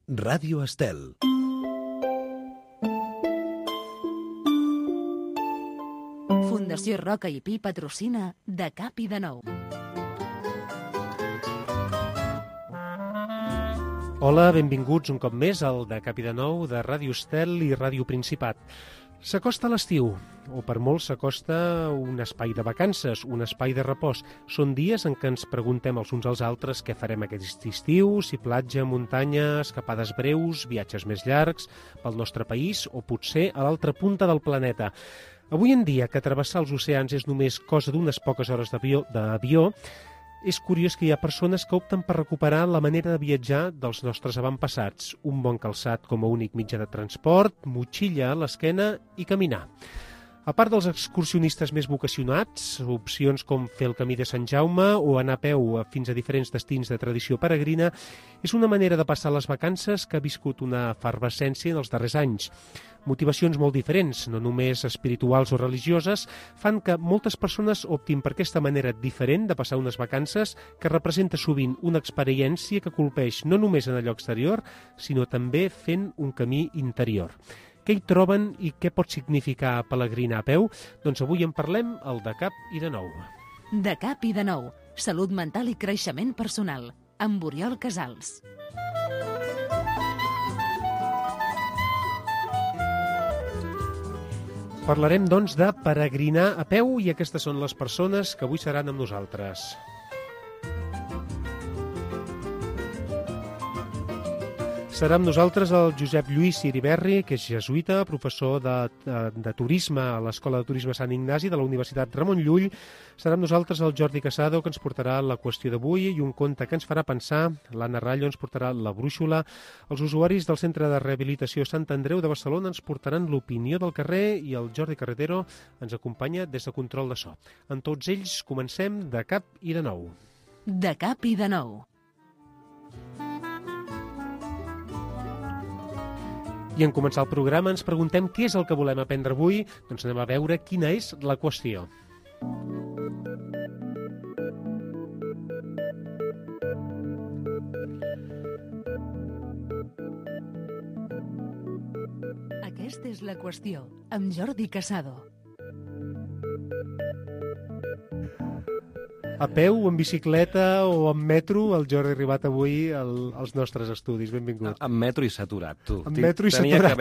Ràdio Estel. Fundació Roca i Pi patrocina De Cap i de Nou. Hola, benvinguts un cop més al De Cap i de Nou de Ràdio Estel i Ràdio Principat. S'acosta l'estiu, o per molts s'acosta un espai de vacances, un espai de repòs. Són dies en què ens preguntem els uns als altres què farem aquest estiu, si platja, muntanya, escapades breus, viatges més llargs pel nostre país o potser a l'altra punta del planeta. Avui en dia, que travessar els oceans és només cosa d'unes poques hores d'avió, és curiós que hi ha persones que opten per recuperar la manera de viatjar dels nostres avantpassats. Un bon calçat com a únic mitjà de transport, motxilla a l'esquena i caminar. A part dels excursionistes més vocacionats, opcions com fer el camí de Sant Jaume o anar a peu fins a diferents destins de tradició peregrina és una manera de passar les vacances que ha viscut una efervescència en els darrers anys. Motivacions molt diferents, no només espirituals o religioses, fan que moltes persones optin per aquesta manera diferent de passar unes vacances que representa sovint una experiència que colpeix no només en allò exterior, sinó també fent un camí interior. Què hi troben i què pot significar pelegrinar a peu? Doncs avui en parlem al De Cap i de Nou. De Cap i de Nou. Salut mental i creixement personal. Amb Oriol Casals. Parlarem, doncs, de peregrinar a peu i aquestes són les persones que avui seran amb nosaltres. Serà amb nosaltres el Josep Lluís Iriberri, que és jesuïta, professor de turisme a l'Escola de Turisme Sant Ignasi de la Universitat Ramon Llull. Serà amb nosaltres el Jordi Casado, que ens portarà la qüestió d'avui i un conte que ens farà pensar. L'Anna Rallo ens portarà la brúixola. Els usuaris del Centre de Rehabilitació Sant Andreu de Barcelona ens portaran l'opinió del carrer i el Jordi Carretero ens acompanya des de control de so. En tots ells comencem De Cap i de Nou. De Cap i de Nou. I en començar el programa ens preguntem què és el que volem aprendre avui, doncs anem a veure quina és la qüestió. Aquesta és la qüestió, amb Jordi Casado. A peu, en bicicleta o en metro, el Jordi ha arribat avui als nostres estudis. Benvingut. En metro i saturat, tu. En metro i Tenia saturat,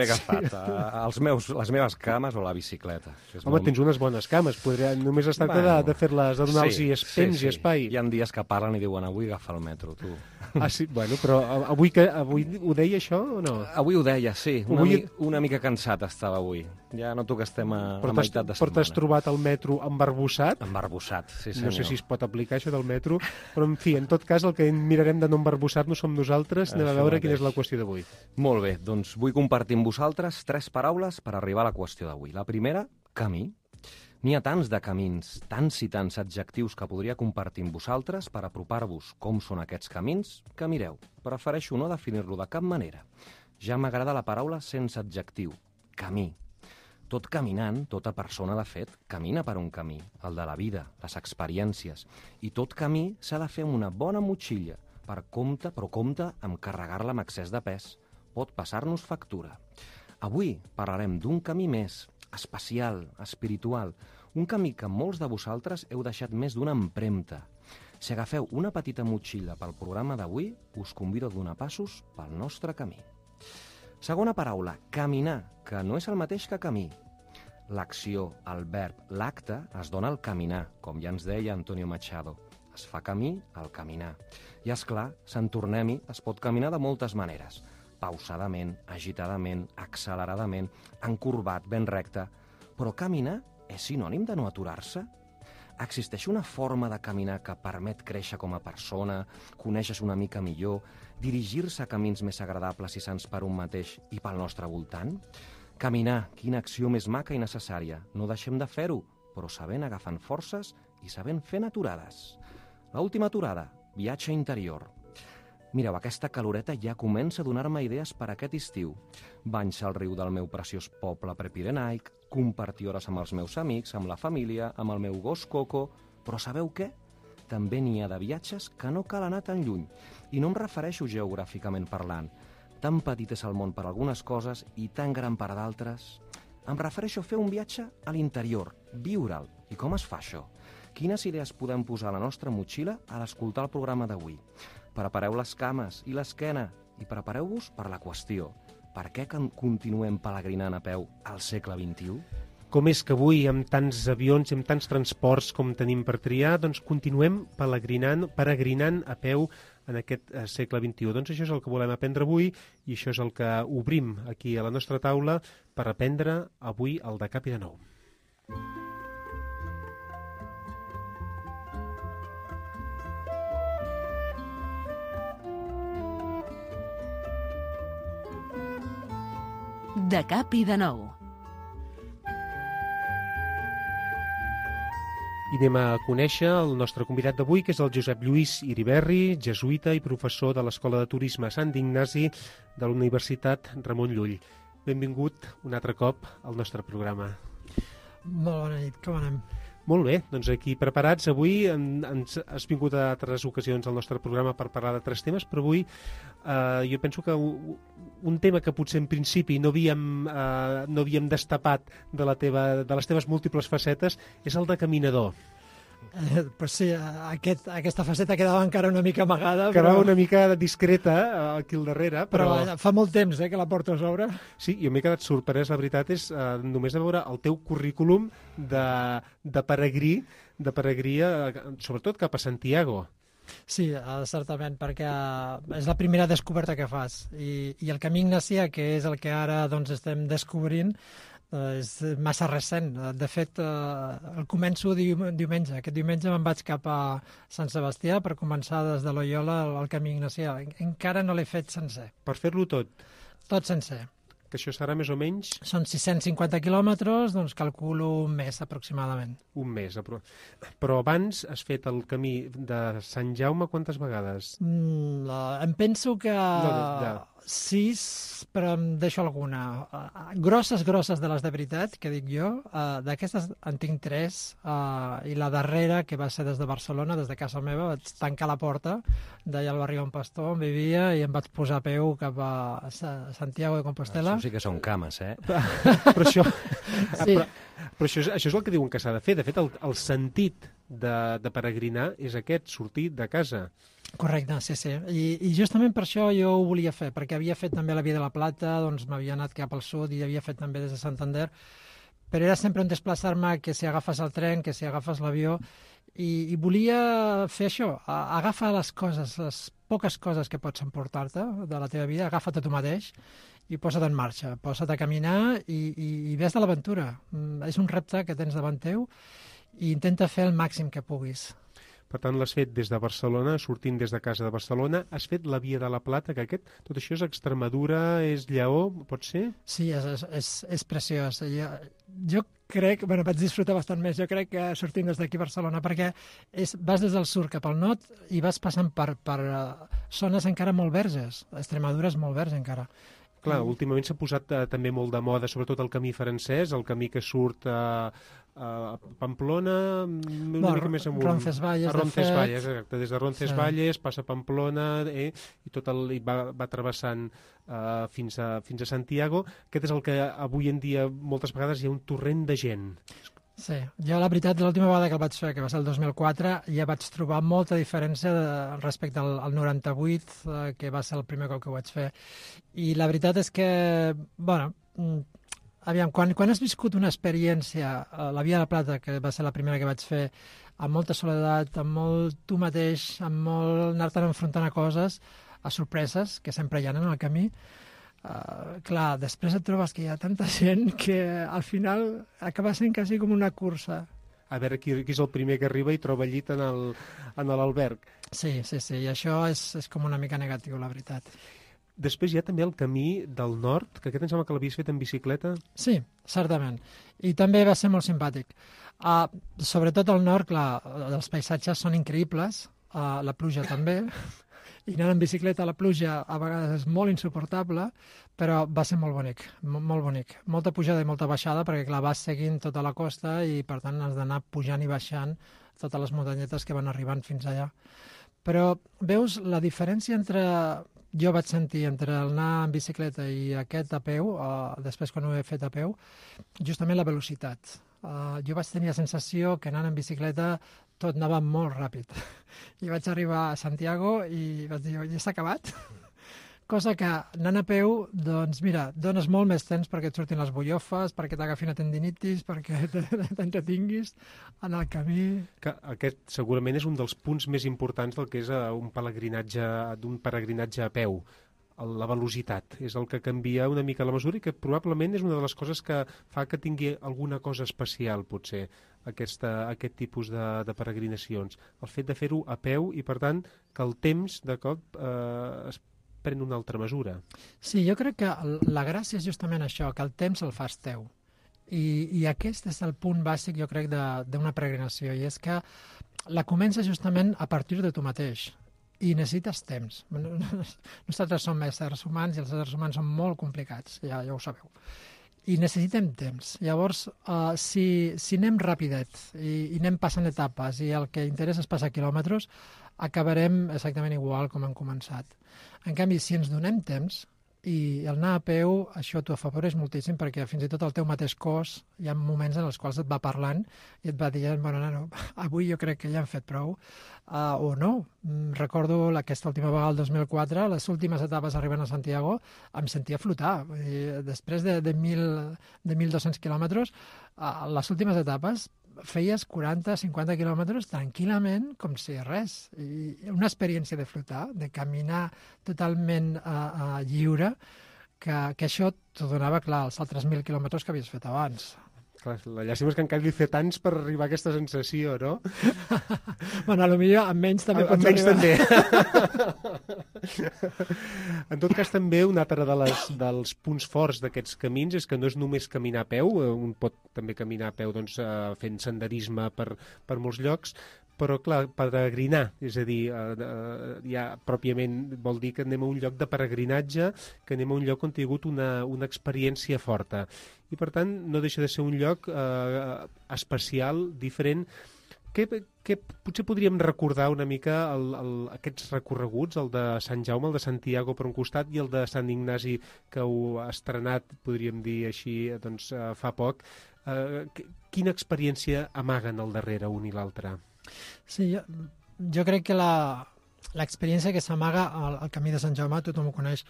que haver agafat les meves cames o la bicicleta. Home, tens unes bones cames. Només es tracta de fer-les, de donar-los temps i espai. Hi ha dies que parlen i diuen avui agafa el metro, tu. Ah, sí? Bueno, però avui ho deia això o no? Avui ho deia, sí. Una mica cansat estava avui. Ja noto que estem a meitat de setmana. Però t'has trobat el metro embarbussat? Embarbussat, sí senyor. No sé si es pot aplicar això del metro, però en fi, en tot cas el que mirarem de no embarbussar-nos som nosaltres. Anem a veure quina és la qüestió d'avui. Molt bé, doncs vull compartir amb vosaltres 3 paraules per arribar a la qüestió d'avui. La primera, camí. N'hi ha tants de camins, tants i tants adjectius que podria compartir amb vosaltres per apropar-vos com són aquests camins, que mireu, prefereixo no definir-lo de cap manera. Ja m'agrada la paraula sense adjectiu, camí. Tot caminant, tota persona, de fet, camina per un camí, el de la vida, les experiències. I tot camí s'ha de fer amb una bona motxilla, però compte amb carregar-la amb excés de pes. Pot passar-nos factura. Avui parlarem d'un camí més, especial, espiritual, un camí que molts de vosaltres heu deixat més d'una empremta. Si agafeu una petita motxilla pel programa d'avui, us convido a donar passos pel nostre camí. Segona paraula, caminar, que no és el mateix que camí. L'acció, el verb, l'acte es dona al caminar, com ja ens deia Antonio Machado. Es fa camí al caminar. I, esclar, Sant Tornem-hi es pot caminar de moltes maneres. Pausadament, agitadament, acceleradament, encorbat, ben recte. Però caminar és sinònim de no aturar-se? Existeix una forma de caminar que permet créixer com a persona, conèixer-se una mica millor, dirigir-se a camins més agradables i sans per un mateix i pel nostre voltant? Caminar, quina acció més maca i necessària. No deixem de fer-ho, però sabent agafant forces i sabent fent aturades. L'última aturada, viatge interior. Mireu, aquesta caloreta ja comença a donar-me idees per aquest estiu. Banyar al riu del meu preciós poble prepirenaic, compartir hores amb els meus amics, amb la família, amb el meu gos Coco... Però sabeu què? També n'hi ha de viatges que no cal anar tan lluny. I no em refereixo geogràficament parlant. tan petit és el món per algunes coses i tan gran per a d'altres. Em refereixo a fer un viatge a l'interior, viure'l. I com es fa això? Quines idees podem posar a la nostra motxilla a l'escoltar el programa d'avui? Prepareu les cames i l'esquena i prepareu-vos per la qüestió. Per què continuem pelegrinant a peu al segle XXI? Com és que avui, amb tants avions i amb tants transports com tenim per triar, doncs continuem peregrinant a peu en aquest segle XXI. Doncs això és el que volem aprendre avui i això és el que obrim aquí a la nostra taula per aprendre avui el de cap i de nou. De cap i de nou. I anem a conèixer el nostre convidat d'avui, que és el Josep Lluís Iriberri, jesuïta i professor de l'Escola de Turisme Sant Ignasi de la Universitat Ramon Llull. Benvingut un altre cop al nostre programa. Molt bona nit, com anem? Molt bé, doncs aquí preparats. Avui has vingut a altres ocasions al nostre programa per parlar de 3 temes, però avui jo penso que un tema que potser en principi no havíem destapat de les teves múltiples facetes és el de caminador. Pues sí, aquesta faceta quedava encara una mica amagada. Quedava una mica discreta aquí al darrere. Però fa molt temps que la porto a sobre. Sí, jo m'he quedat sorprès, la veritat és només de veure el teu currículum de peregrí, sobretot cap a Santiago. Sí, certament, perquè és la primera descoberta que fas. I el camí ignasià, que és el que ara estem descobrint, és massa recent. De fet, el començo diumenge. Aquest diumenge me'n vaig cap a Sant Sebastià per començar des de Loyola el camí ignacià. Encara no l'he fet sencer. Per fer-lo tot? Tot sencer. Que això serà més o menys... Són 650 quilòmetres, doncs calculo un mes aproximadament. Un mes. Però abans has fet el camí de Sant Jaume quantes vegades? Em penso que 6, però em deixo alguna. Grosses de les de veritat, que dic jo. D'aquestes en tinc 3, i la darrera, que va ser des de Barcelona, des de casa meva, vaig tancar la porta d'allà al barri on Pastor, on vivia, i em vaig posar a peu cap a Santiago de Compostela. Això sí que són cames, Però això... Sí. Però això és el que diuen que s'ha de fer. De fet, el sentit de peregrinar és aquest, sortir de casa. Correcte, sí. I justament per això jo ho volia fer, perquè havia fet també la Via de la Plata, doncs m'havia anat cap al sud i havia fet també des de Santander, però era sempre un desplaçar-me que si agafes el tren, que si agafes l'avió, i volia fer això, agafar les coses, les poques coses que pots emportar-te de la teva vida, agafa-te tu mateix i posa't en marxa, posa't a caminar i ves de l'aventura. És un repte que tens davant teu i intenta fer el màxim que puguis. Per tant, l'has fet des de Barcelona, sortint des de casa de Barcelona. Has fet la Via de la Plata, que tot això és Extremadura, és Lleó, pot ser? Sí, és preciós. Jo crec, vaig disfrutar bastant més, jo crec que sortint des d'aquí a Barcelona, perquè vas des del sud cap al nord i vas passant per zones encara molt verges. Extremadura és molt verge encara. Clar, últimament s'ha posat també molt de moda, sobretot el camí francès, el camí que surt a Pamplona, una mica més amunt. Roncesvalles, Roncesvalles, exacte. Des de Roncesvalles passa a Pamplona i tot va travessant fins a Santiago. Aquest és el que avui en dia moltes vegades hi ha un torrent de gent. Sí, jo la veritat, l'última vegada que el vaig fer, que va ser el 2004, ja vaig trobar molta diferència respecte al 98, que va ser el primer cop que ho vaig fer. I la veritat és que, aviam, quan has viscut una experiència, la Via de la Plata, que va ser la primera que vaig fer, amb molta soledat, amb molt tu mateix, amb molt anar-te'n enfrontant a coses, a sorpreses, que sempre hi ha en el camí, clar, després et trobes que hi ha tanta gent que al final acaba sent quasi com una cursa. A veure qui és el primer que arriba i troba llit en l'alberg. Sí, i això és com una mica negatiu, la veritat. Després hi ha també el camí del nord, que aquest em sembla que l'havies fet en bicicleta. Sí, certament. I també va ser molt simpàtic. Sobretot al nord, clar, els paisatges són increïbles, la pluja també, i anant en bicicleta a la pluja a vegades és molt insuportable, però va ser molt bonic, molt bonic. Molta pujada i molta baixada, perquè clar, vas seguint tota la costa i per tant has d'anar pujant i baixant totes les muntanyetes que van arribant fins allà. Però veus la diferència entre jo vaig sentir entre el anar en bicicleta i aquest a peu, després quan ho he fet a peu, justament la velocitat. Jo vaig tenir la sensació que anant en bicicleta tot anava molt ràpid. I vaig arribar a Santiago i vaig dir, ja s'ha acabat? Cosa que anant a peu, doncs mira, dones molt més temps perquè et surtin les bullofes, perquè t'agafin a tendinitis, perquè t'entretinguis en el camí. Que aquest segurament és un dels punts més importants del que és un peregrinatge a peu. La velocitat és el que canvia una mica la mesura i que probablement és una de les coses que fa que tingui alguna cosa especial, potser, aquest tipus de peregrinacions. El fet de fer-ho a peu i, per tant, que el temps, de cop, es pren una altra mesura. Sí, jo crec que la gràcia és justament això, que el temps el fas teu. I aquest és el punt bàsic, jo crec, d'una peregrinació, i és que la comences justament a partir de tu mateix. I necessites temps. Nosaltres som éssers humans i els éssers humans són molt complicats, ja ho sabeu. I necessitem temps. Llavors, si anem rapidet i anem passant etapes i el que interessa és passar quilòmetres, acabarem exactament igual com hem començat. En canvi, si ens donem temps, i el anar a peu, això t'ho afavoreix moltíssim perquè fins i tot el teu mateix cos hi ha moments en els quals et va parlant i et va dient, bueno, nano, avui jo crec que ja hem fet prou, o no. Recordo aquesta última vegada, el 2004, les últimes etapes arribant a Santiago, em sentia flotar. Vull dir, després de 1.200 quilòmetres, les últimes etapes feies 40-50 quilòmetres tranquil·lament, com si res. I una experiència de flotar, de caminar totalment lliure, que això t'ho donava, clar, els altres 1.000 quilòmetres que havies fet abans. Clar, la llàstima és que encara li fer tants per arribar a aquesta sensació, no? Bueno, potser amb menys també pots arribar. També. En tot cas, també un altre dels punts forts d'aquests camins és que no és només caminar a peu, un pot també caminar a peu doncs, fent senderisme per molts llocs, però, clar, peregrinar, és a dir, ja pròpiament vol dir que anem a un lloc de peregrinatge, que anem a un lloc on hi ha hagut una experiència forta. I, per tant, no deixa de ser un lloc especial, diferent. Què potser podríem recordar una mica aquests recorreguts, el de Sant Jaume, el de Santiago per un costat i el de Sant Ignasi, que ho ha estrenat, podríem dir així, doncs, fa poc. Quina experiència amaguen al darrere un i l'altre? Sí, jo crec que l'experiència que s'amaga al Camí de Sant Jaume, tothom ho coneix.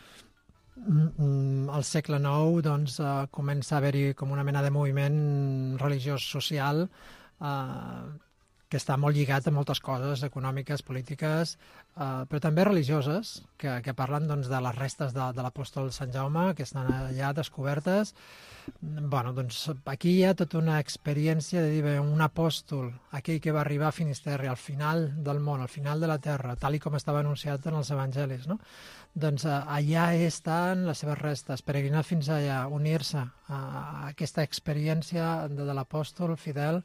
Al segle IX doncs, comença a haver-hi com una mena de moviment religiós social que està molt lligat a moltes coses econòmiques, polítiques, però també religioses, que parlen doncs, de les restes de l'apòstol Sant Jaume, que estan allà descobertes. Bueno, doncs aquí hi ha tota una experiència de dir, bé, un apòstol, aquell que va arribar a Finisterre, al final del món, al final de la terra, tal i com estava anunciat en els evangelis, no? Doncs allà estan les seves restes, peregrinar fins allà, unir-se a aquesta experiència de l'apòstol fidel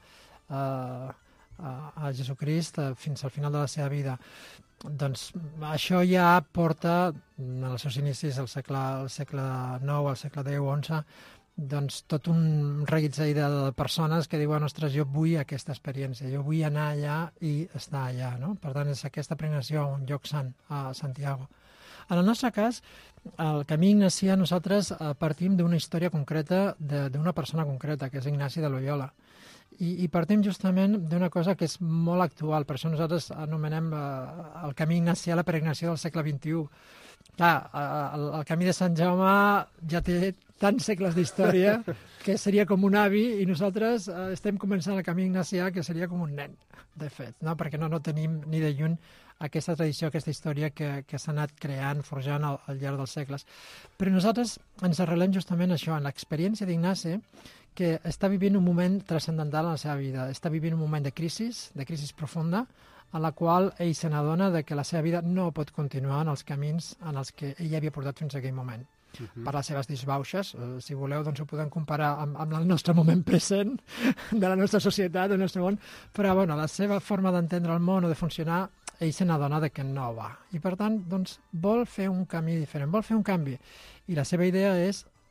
a Jesucrist fins al final de la seva vida. Doncs això ja porta, en els seus inicis, al segle IX, al segle X, XI, doncs tot un reguitzell de persones que diuen, ostres, jo vull aquesta experiència, jo vull anar allà i estar allà, no? Per tant, és aquesta peregrinació a un lloc sant, a Santiago. En el nostre cas, el camí ignacià, nosaltres partim d'una història concreta, d'una persona concreta, que és Ignasi de Loyola. I partim justament d'una cosa que és molt actual, per això nosaltres anomenem el camí ignacià la peregrinació del segle XXI. Clar, el camí de Sant Jaume ja té tants segles d'història que seria com un avi i nosaltres estem començant el camí ignacià que seria com un nen, de fet, no? Perquè no tenim ni de lluny aquesta tradició, aquesta història que s'ha anat creant, forjant al llarg dels segles. Però nosaltres ens arrelem justament això, en l'experiència d'Ignasi, que està vivint un moment transcendental en la seva vida. Està vivint un moment de crisi profunda, en la qual ell se n'adona que la seva vida no pot continuar en els camins en els que ell havia portat fins a aquell moment. Per les seves disbauxes, si voleu, doncs ho podem comparar amb el nostre moment present, de la nostra societat, del nostre món, però bueno, la seva forma d'entendre el món o de funcionar, ell se n'adona que no va. I per tant, doncs, vol fer un camí diferent, vol fer un canvi. I la seva idea és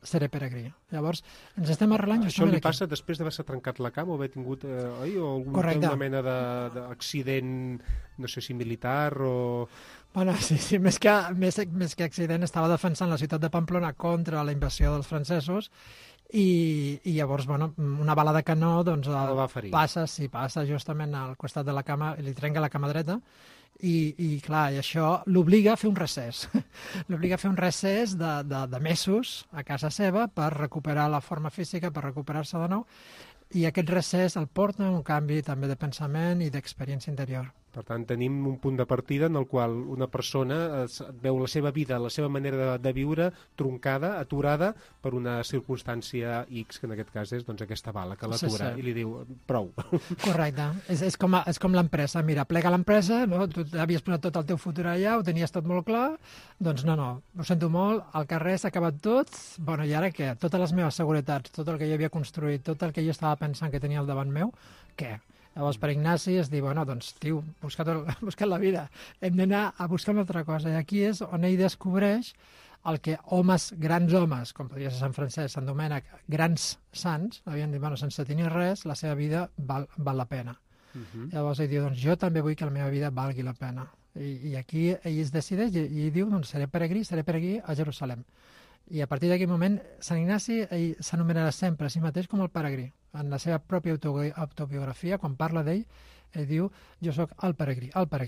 seré peregrí. Llavors, ens estem arrelant Això justament li aquí. passa després d'haver-se trencat la cama o haver tingut o Correcte. una mena d'accident, no sé si militar o... Bueno, sí, més que accident, estava defensant la ciutat de Pamplona contra la invasió dels francesos i llavors, bueno, una bala de canó, doncs, El va ferir. passa justament al costat de la cama, li trenca la cama dreta i clar, i això l'obliga a fer un recés. L'obliga a fer un recés de mesos a casa seva per recuperar la forma física, per recuperar-se de nou, i aquest recés el porta a un canvi també de pensament i d'experiència interior. Per tant, tenim un punt de partida en el qual una persona veu la seva vida, la seva manera de viure troncada, aturada per una circumstància X, que en aquest cas és doncs, aquesta bala que l'atura, i li diu prou. Correcte. És com l'empresa. Mira, plega l'empresa, no? Tu havies posat tot el teu futur allà, ho tenies tot molt clar, doncs no, ho sento molt, al carrer s'ha acabat tot, bueno, i ara què? Totes les meves seguretats, tot el que jo havia construït, tot el que jo estava pensant que tenia al davant meu, què? Llavors, per Ignasi es diu, bueno, doncs, tio, busca't la vida, hem d'anar a buscar una altra cosa. I aquí és on ell descobreix el que grans homes, com podria ser Sant Francesc, Sant Domènec, grans sants, havien dit, bueno, sense tenir res, la seva vida val la pena. Llavors ell diu, doncs jo també vull que la meva vida valgui la pena. I aquí ell es decideix i ell diu, doncs seré peregrí a Jerusalem. I a partir d'aquell moment, Sant Ignasi s'anomenarà sempre a si mateix com el peregrí. En la seva pròpia autobiografia, quan parla d'ell, ell diu, jo sóc el peregrí.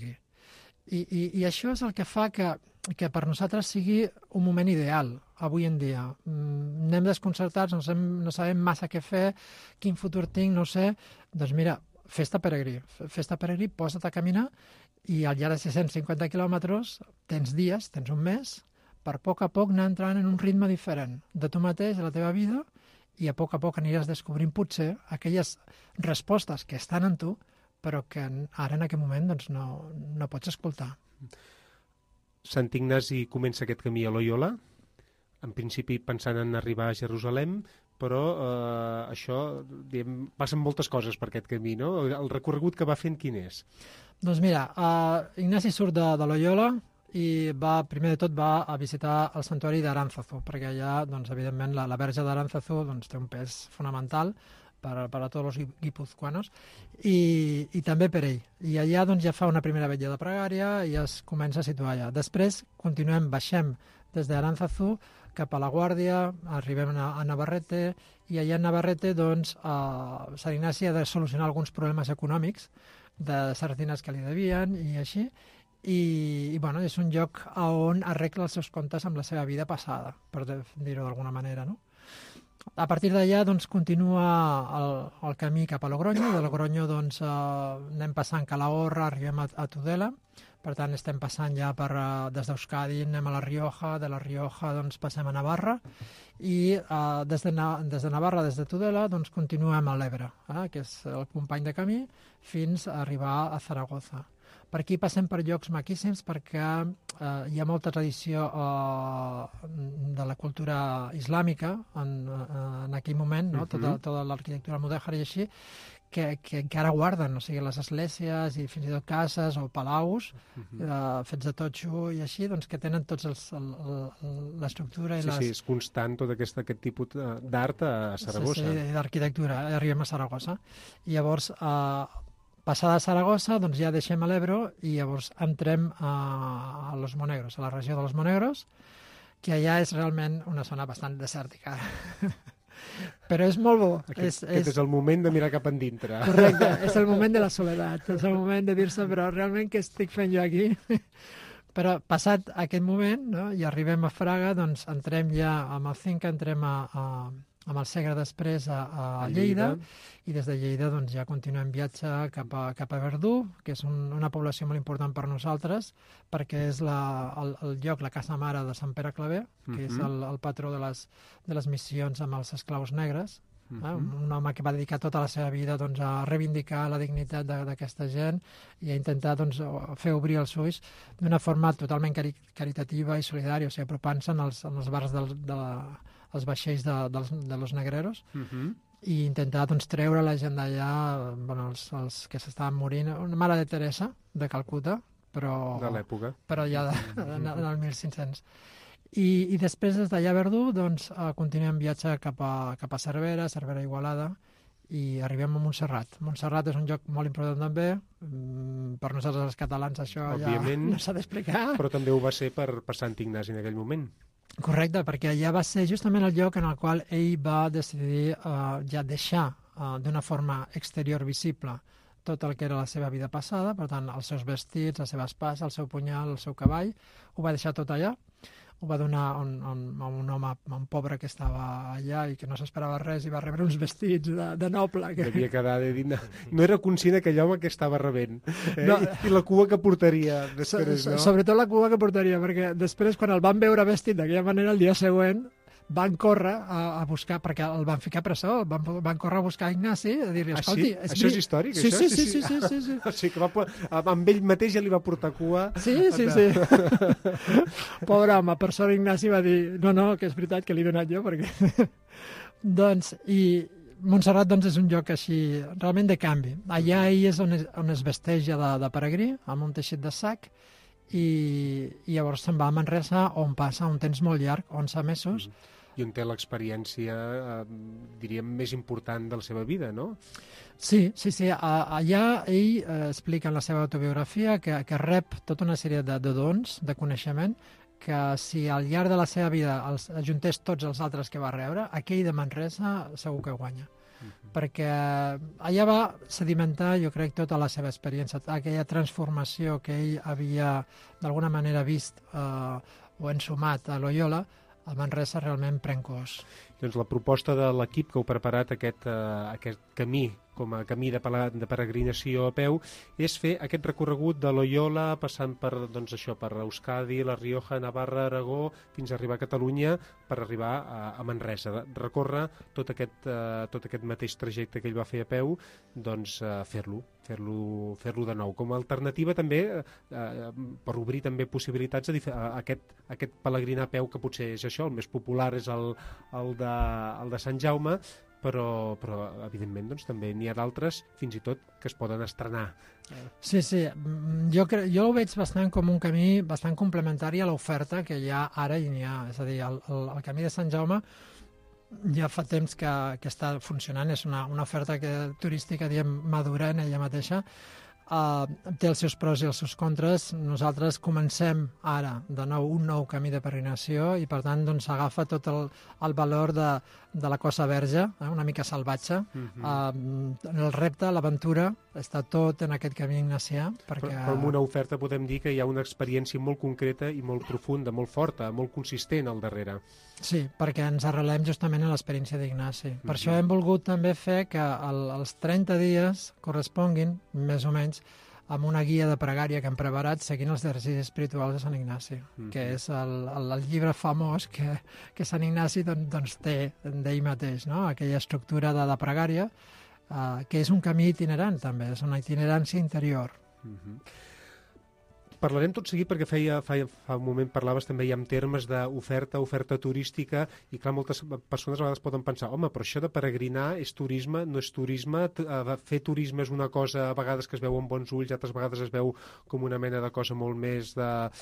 I això és el que fa que per nosaltres sigui un moment ideal, avui en dia. Anem desconcertats, no sabem massa què fer, quin futur tinc, no sé. Doncs mira, fes-te peregrí, posa't a caminar i al llarg de 650 quilòmetres tens dies, tens un mes, per a poc anar entrant en un ritme diferent de tu mateix, de la teva vida, i a poc aniràs descobrint potser aquelles respostes que estan en tu, però que ara en aquest moment doncs, no pots escoltar. Sant Ignasi comença aquest camí a Loyola, en principi pensant en arribar a Jerusalem, però això, diguem, passen moltes coses per aquest camí, no? El recorregut que va fent quin és? Doncs mira, Ignasi surt de Loyola, i primer de tot va a visitar el santuari d'Aránzazu, perquè allà, doncs, evidentment, la verge d'Aránzazu doncs, té un pes fonamental per a tots els guipuzcoanos i també per ell. I allà doncs, ja fa una primera vetlla de pregària i es comença a situar allà. Després baixem des d'Aránzazu cap a la Guàrdia, arribem a Navarrete i allà a Navarrete doncs, Sant Ignasi ha de solucionar alguns problemes econòmics de sardines que li devien i així. I bueno, és un lloc on arregla els seus comptes amb la seva vida passada, per dir-ho d'alguna manera, no? A partir d'allà doncs, continua el camí cap a Logroño. De Logroño doncs, anem passant Calahorra, arribem a Tudela, per tant estem passant ja des d'Euskadi, anem a La Rioja, de La Rioja doncs, passem a Navarra i des de Navarra, des de Tudela, doncs, continuem a l'Ebre, que és el company de camí, fins a arribar a Zaragoza. Per aquí passem per llocs maquíssims perquè hi ha molta tradició de la cultura islàmica en aquell moment, no? Tota l'arquitectura mudèjar i així, que encara guarden, o sigui, les esglésies i fins i tot cases o palaus fets de totxo i així, doncs que tenen tots l'estructura i Sí, és constant tot aquest tipus d'art a Saragossa. Sí, d'arquitectura, arribem a Saragossa. I llavors, passada a Saragossa, doncs ja deixem a l'Ebro i llavors entrem a Los Monegros, a la regió de Los Monegros, que allà és realment una zona bastant desèrtica. Però és molt bo. Aquest és el moment de mirar cap endintre. Correcte, és el moment de la soledat, és el moment de dir-se, però realment què estic fent jo aquí? Però passat aquest moment, no, i arribem a Fraga, doncs entrem ja amb el Cinca, entrem amb el Segre després a Lleida, i des de Lleida doncs, ja continuem viatge cap a Verdú, que és una població molt important per nosaltres, perquè és el lloc, la casa mare de Sant Pere Claver, que és el patró de les missions amb els esclaus negres, un home que va dedicar tota la seva vida doncs, a reivindicar la dignitat d'aquesta gent i a intentar doncs, fer obrir els ulls d'una forma totalment caritativa i solidària, o sigui, apropant-se als bars els vaixells de los negreros i intentar doncs, treure la gent d'allà, bueno, els que s'estaven morint, una mare de Teresa de Calcuta, però de l'època, però ja en el 1500. I després, des d'allà a Verdú, doncs, continuem viatge cap a Cervera, Igualada, i arribem a Montserrat. Montserrat és un lloc molt important també, per nosaltres els catalans això òbviament, ja no s'ha d'explicar. Però també ho va ser per Sant Ignasi en aquell moment. Correcte, perquè allà va ser justament el lloc en el qual ell va decidir ja deixar d'una forma exterior visible tot el que era la seva vida passada, per tant, els seus vestits, la seva espasa, el seu punyal, el seu cavall, ho va deixar tot allà, ho va donar a un home, a un pobre que estava allà i que no s'esperava res i va rebre uns vestits de noble. Devia quedar de dir, no era conscient aquell home que estava rebent. No. I la cua que portaria després, no? Sobretot la cua que portaria, perquè després, quan el van veure vestit d'aquella manera, el dia següent, van córrer a buscar, perquè el van ficar a presó, van córrer a buscar Ignasi, a dir-li, escolti... Ah, sí? Això és històric, sí, això? Sí. O sigui que amb ell mateix ja li va portar cua... Sí. Pobre home, per sort Ignasi va dir, no, que és veritat que l'he donat jo, perquè... Doncs, i Montserrat doncs, és un lloc així, realment de canvi. Allà ell és on es vesteja de peregrí, amb un teixit de sac, i llavors se'n va a Manresa, on passa un temps molt llarg, 11 mesos, i on té l'experiència, diríem, més important de la seva vida, no? Sí. Allà ell explica en la seva autobiografia que rep tota una sèrie de dons, de coneixement, que si al llarg de la seva vida els ajuntés tots els altres que va rebre, aquell de Manresa segur que guanya. Perquè allà va sedimentar, jo crec, tota la seva experiència, aquella transformació que ell havia d'alguna manera vist o ensumat a Loyola, a Manresa realment pren cos. Doncs la proposta de l'equip que heu preparat aquest camí, com a camí de peregrinació a peu, és fer aquest recorregut de Loyola, passant per Euskadi, La Rioja, Navarra, Aragó, fins a arribar a Catalunya, per arribar a Manresa. Recórrer tot aquest mateix trajecte que ell va fer a peu, doncs fer-lo de nou. Com a alternativa també, per obrir també possibilitats a aquest pelegrinar a peu, que potser és això, el més popular és el de Sant Jaume, però evidentment doncs, també n'hi ha d'altres, fins i tot, que es poden estrenar. Sí, jo ho veig bastant com un camí bastant complementari a l'oferta que hi ha ara i n'hi ha. És a dir, el camí de Sant Jaume ja fa temps que està funcionant, és una oferta turística, diguem, madura en ella mateixa. Té els seus pros i els seus contres. Nosaltres comencem ara de nou un nou camí de peregrinació i per tant doncs agafa tot el valor de la Cosa Verge, una mica salvatge. El repte, l'aventura, està tot en aquest camí ignacià. Però amb una oferta podem dir que hi ha una experiència molt concreta i molt profunda, molt forta, molt consistent al darrere. Sí, perquè ens arrelem justament en l'experiència d'Ignasi. Per això hem volgut també fer que els 30 dies corresponguin, més o menys, amb una guia de pregària que hem preparat seguint els exercicis espirituals de Sant Ignasi, que és el llibre famós que Sant Ignasi doncs, té d'ell mateix, no? Aquella estructura de pregària, que és un camí itinerant també, és una itinerància interior. Parlarem tot seguit perquè fa un moment parlaves també ja en termes d'oferta turística, i clar, moltes persones a vegades poden pensar, home, però això de peregrinar és turisme, no és turisme, fer turisme és una cosa a vegades que es veu amb bons ulls, altres vegades es veu com una mena de cosa molt més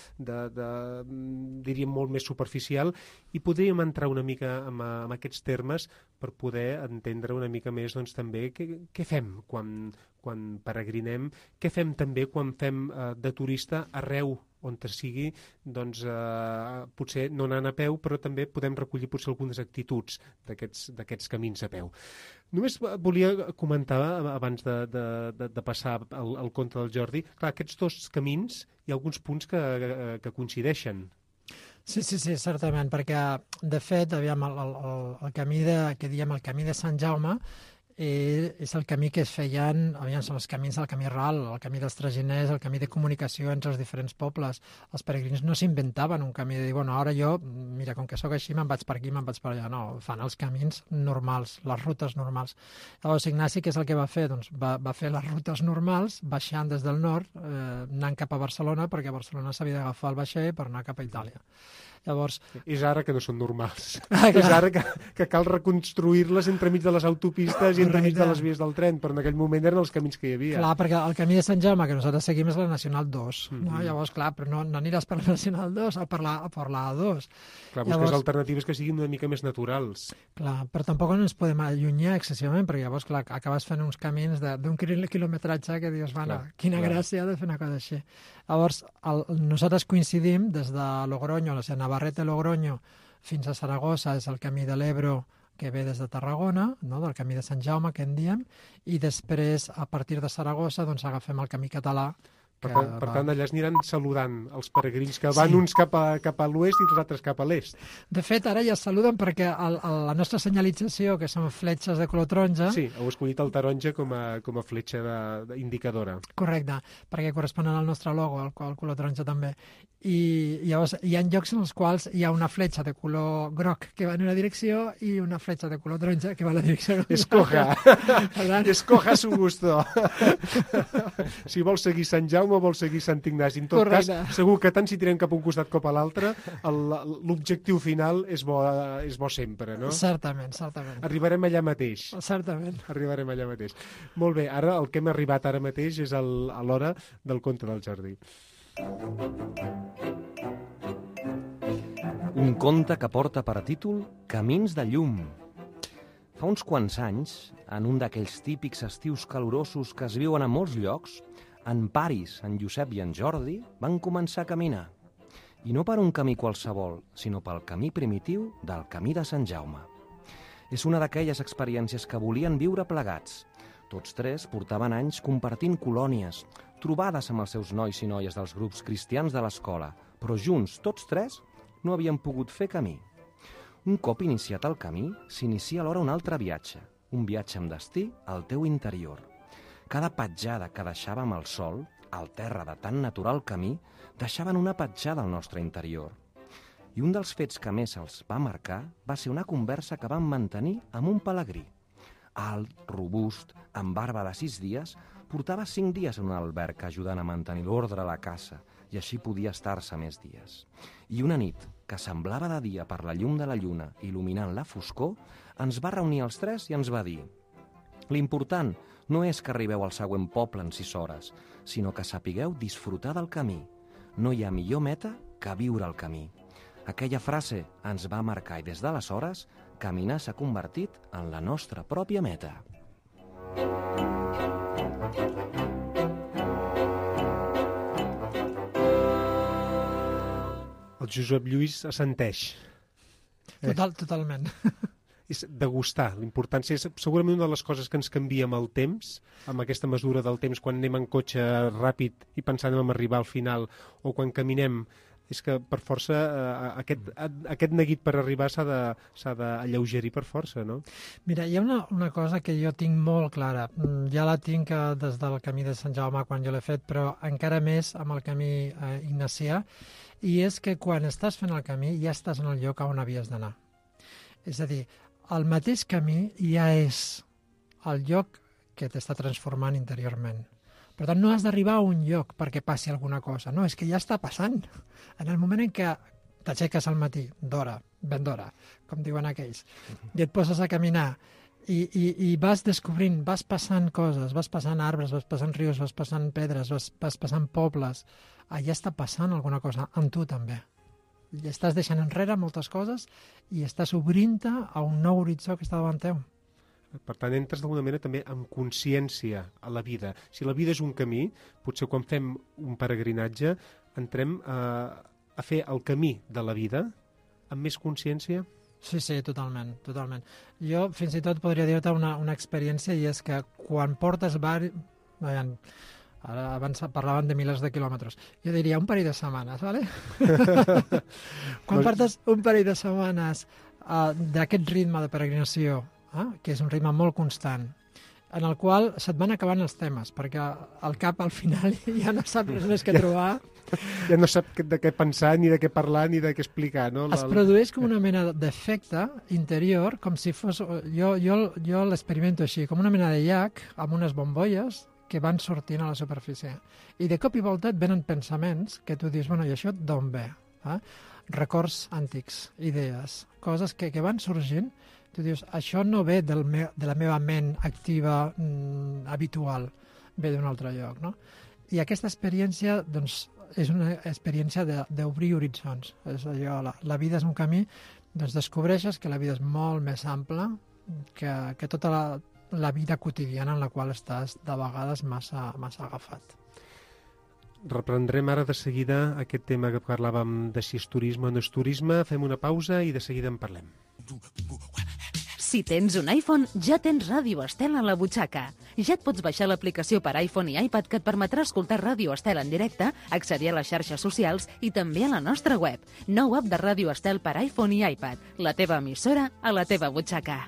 diríem molt més superficial, i podríem entrar una mica en aquests termes per poder entendre una mica més doncs també què fem quan peregrinem, què fem també quan fem de turista arreu on sigui, doncs potser no anant a peu, però també podem recollir potser algunes actituds d'aquests camins a peu. Només volia comentar, abans de passar al conte del Jordi, clar, aquests dos camins hi ha alguns punts que coincideixen. Sí, certament, perquè de fet, aviam, el camí el camí de Sant Jaume és el camí que es feien, són els camins del camí ral, el camí dels traginers, el camí de comunicació entre els diferents pobles. Els peregrins no s'inventaven un camí de dir, bueno, ara jo, mira, com que sóc així, me'n vaig per aquí, me'n vaig per allà. No, fan els camins normals, les rutes normals. Llavors, Ignasi, què és el que va fer? Doncs va fer les rutes normals, baixant des del nord, anant cap a Barcelona, perquè a Barcelona s'havia d'agafar el vaixell per anar cap a Itàlia. Llavors... És ara que no són normals. Clar. És ara que cal reconstruir-les entremig de les autopistes i entremig de les vies del tren, però en aquell moment eren els camins que hi havia. Clar, perquè el camí de Sant Jaume que nosaltres seguim és la Nacional 2, no? Llavors, clar, però no aniràs per la Nacional 2 o per la A2. Clar, busques alternatives que siguin una mica més naturals. Clar, però tampoc no ens podem allunyar excessivament, perquè llavors, clar, acabes fent uns camins d'un quilometratge que dius, quina gràcia de fer una cosa així. Llavors, nosaltres coincidim des de Logroño, o sigui, Navarrete-Logroño, fins a Saragossa, és el camí de l'Ebro, que ve des de Tarragona, no? Del camí de Sant Jaume, que en diem, i després, a partir de Saragossa, doncs agafem el camí català. Per tant, allà es aniran saludant els peregrins que van uns cap a l'oest i els altres cap a l'est. De fet, ara ja es saluden perquè la nostra senyalització, que són fletxes de color taronja... Sí, heu escollit el taronja com a fletxa indicadora. Correcte, perquè corresponen al nostre logo, el color taronja també. I llavors hi ha llocs en els quals hi ha una fletxa de color groc que va en una direcció i una fletxa de color taronja que va a la direcció contrària. Escoja su gusto. Si vols seguir Sant Jaume o vols seguir Sant Ignasi. En tot cas, segur que tant si tirem cap a un costat com a l'altre, l'objectiu final és bo sempre, no? Certament. Arribarem allà mateix. Certament. Arribarem allà mateix. Molt bé, ara el que hem arribat ara mateix és a l'hora del conte del jardí. Un conte que porta per títol Camins de llum. Fa uns quants anys, en un d'aquells típics estius calorosos que es viuen a molts llocs, en Paris, en Josep i en Jordi van començar a caminar. I no per un camí qualsevol, sinó pel camí primitiu del Camí de Sant Jaume. És una d'aquelles experiències que volien viure plegats. Tots tres portaven anys compartint colònies, trobades amb els seus nois i noies dels grups cristians de l'escola, però junts, tots tres, no havien pogut fer camí. Un cop iniciat el camí, s'inicia alhora un altre viatge, un viatge amb destí al teu interior. Cada petjada que deixàvem al sol, al terra de tan natural camí, deixaven una petjada al nostre interior. I un dels fets que més els va marcar va ser una conversa que vam mantenir amb un pelegrí. Alt, robust, amb barba de 6 dies, portava 5 dies en un alberg ajudant a mantenir l'ordre a la casa i així podia estar-se més dies. I una nit, que semblava de dia per la llum de la lluna il·luminant la foscor, ens va reunir els tres i ens va dir: l'important no és que arribeu al següent poble en 6 hores, sinó que sapigueu disfrutar del camí. No hi ha millor meta que viure el camí. Aquella frase ens va marcar i des d'aleshores caminar s'ha convertit en la nostra pròpia meta. El Josep Lluís assenteix. Totalment. És degustar. L'importància és segurament una de les coses que ens canvia amb el temps, amb aquesta mesura del temps, quan anem en cotxe ràpid i pensant en arribar al final, o quan caminem, és que per força aquest neguit per arribar s'ha d'alleugerir per força, no? Mira, hi ha una cosa que jo tinc molt clara. Ja la tinc des del camí de Sant Jaume quan jo l'he fet, però encara més amb el camí ignacià, i és que quan estàs fent el camí ja estàs en el lloc on havies d'anar. És a dir, el mateix camí ja és el lloc que t'està transformant interiorment. Per tant, no has d'arribar a un lloc perquè passi alguna cosa. No, és que ja està passant. En el moment en què t'aixeques al matí, d'hora, ben d'hora, com diuen aquells, i et poses a caminar i vas descobrint, vas passant coses, vas passant arbres, vas passant rius, vas passant pedres, vas passant pobles, allà està passant alguna cosa, amb tu també. I estàs deixant enrere moltes coses i estàs obrint-te a un nou horitzó que està davant teu. Per tant, entres d'alguna manera també amb consciència a la vida. Si la vida és un camí, potser quan fem un peregrinatge entrem a fer el camí de la vida amb més consciència? Sí, totalment. Jo fins i tot podria dir-te una experiència, i és que quan portes ara abans parlaven de milers de quilòmetres. Jo diria un parell de setmanes, ¿vale? Quan portes un parell de setmanes d'aquest ritme de peregrinació, que és un ritme molt constant, en el qual se't van acabant els temes, perquè el cap al final ja no sap res més que trobar. Ja no sap de què pensar, ni de què parlar, ni de què explicar, no? Es produeix com una mena d'efecte interior, com si fos... Jo l'experimento així, com una mena de llac amb unes bombolles que van sortint a la superfície. I de cop i volta et venen pensaments que tu dius, bueno, i això d'on ve? records antics, idees, coses que van sorgint. Tu dius, això no ve de la meva ment activa habitual, ve d'un altre lloc, no? I aquesta experiència, doncs, és una experiència d'obrir horitzons. És allò, la vida és un camí, doncs descobreixes que la vida és molt més ampla que tota la vida quotidiana en la qual estàs de vegades massa agafat. Reprendrem ara de seguida aquest tema que parlàvem de si és turisme o no és turisme. Fem una pausa i de seguida en parlem. Si tens un iPhone, ja tens Ràdio Estel a la butxaca. Ja et pots baixar l'aplicació per iPhone i iPad que et permetrà escoltar Ràdio Estel en directe, accedir a les xarxes socials i també a la nostra web. Nou app de Ràdio Estel per iPhone i iPad. La teva emissora a la teva butxaca.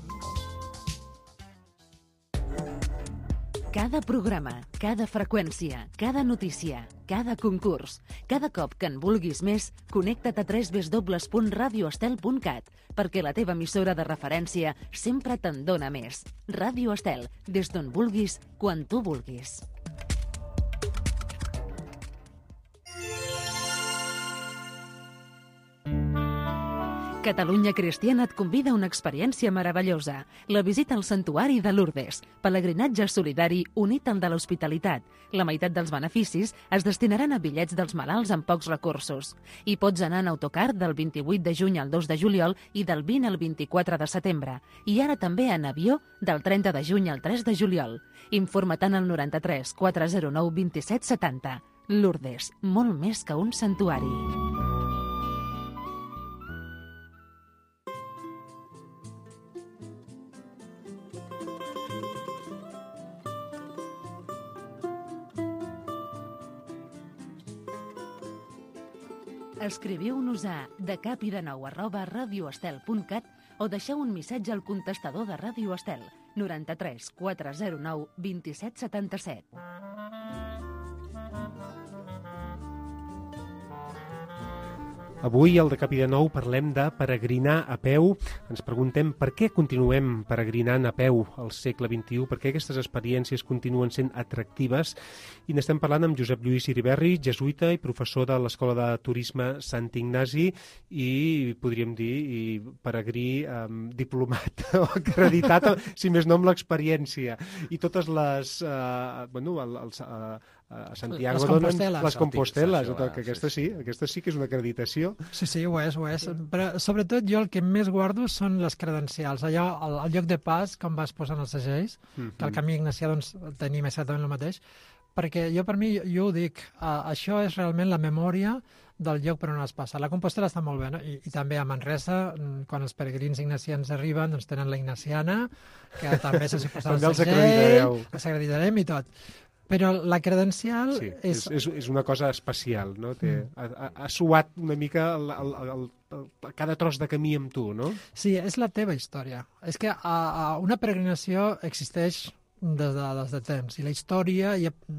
Cada programa, cada freqüència, cada notícia, cada concurs, cada cop que en vulguis més, connecta't a www.radioestel.cat, perquè la teva emissora de referència sempre te'n dona més. Ràdio Estel, des d'on vulguis, quan tu vulguis. Catalunya Cristiana et convida a una experiència meravellosa. La visita al Santuari de Lourdes. Pelegrinatge solidari unit al de l'hospitalitat. La meitat dels beneficis es destinaran a bitllets dels malalts amb pocs recursos. I pots anar en autocar del 28 de juny al 2 de juliol i del 20 al 24 de setembre. I ara també en avió del 30 de juny al 3 de juliol. Informa't al 93 409 27 70. Lourdes, molt més que un santuari. Escriviu-nos a decapidenou@radioestel.cat o deixeu un missatge al contestador de Ràdio Estel 93 409 27 77. Avui, al De Cap i de Nou, parlem de peregrinar a peu. Ens preguntem per què continuem peregrinant a peu al segle XXI, per què aquestes experiències continuen sent atractives. I n'estem parlant amb Josep Lluís Iriberri, jesuïta i professor de l'Escola de Turisme Sant Ignasi i, podríem dir, peregrí diplomat o acreditat, si més no amb l'experiència. I totes les... a Santiago les Composteles, que aquesta sí que és una acreditació. Sí, ho és. Però sobretot jo el que més guardo són les credencials. Allò, al lloc de pas, com vas posant els segells, que al camí ignacià doncs, tenim exactament el mateix, perquè per mi, jo ho dic, això és realment la memòria del lloc per on es passa. La Compostela està molt bé, no? I també a Manresa, quan els peregrins ignacians arriben, doncs tenen la ignaciana, que també se'ls posa el segell, els acreditarem i tot. Però la credencial és una cosa especial, no? Ha suat una mica cada tros de camí amb tu, no? Sí, és la teva història. És que una peregrinació existeix des de temps, i la història,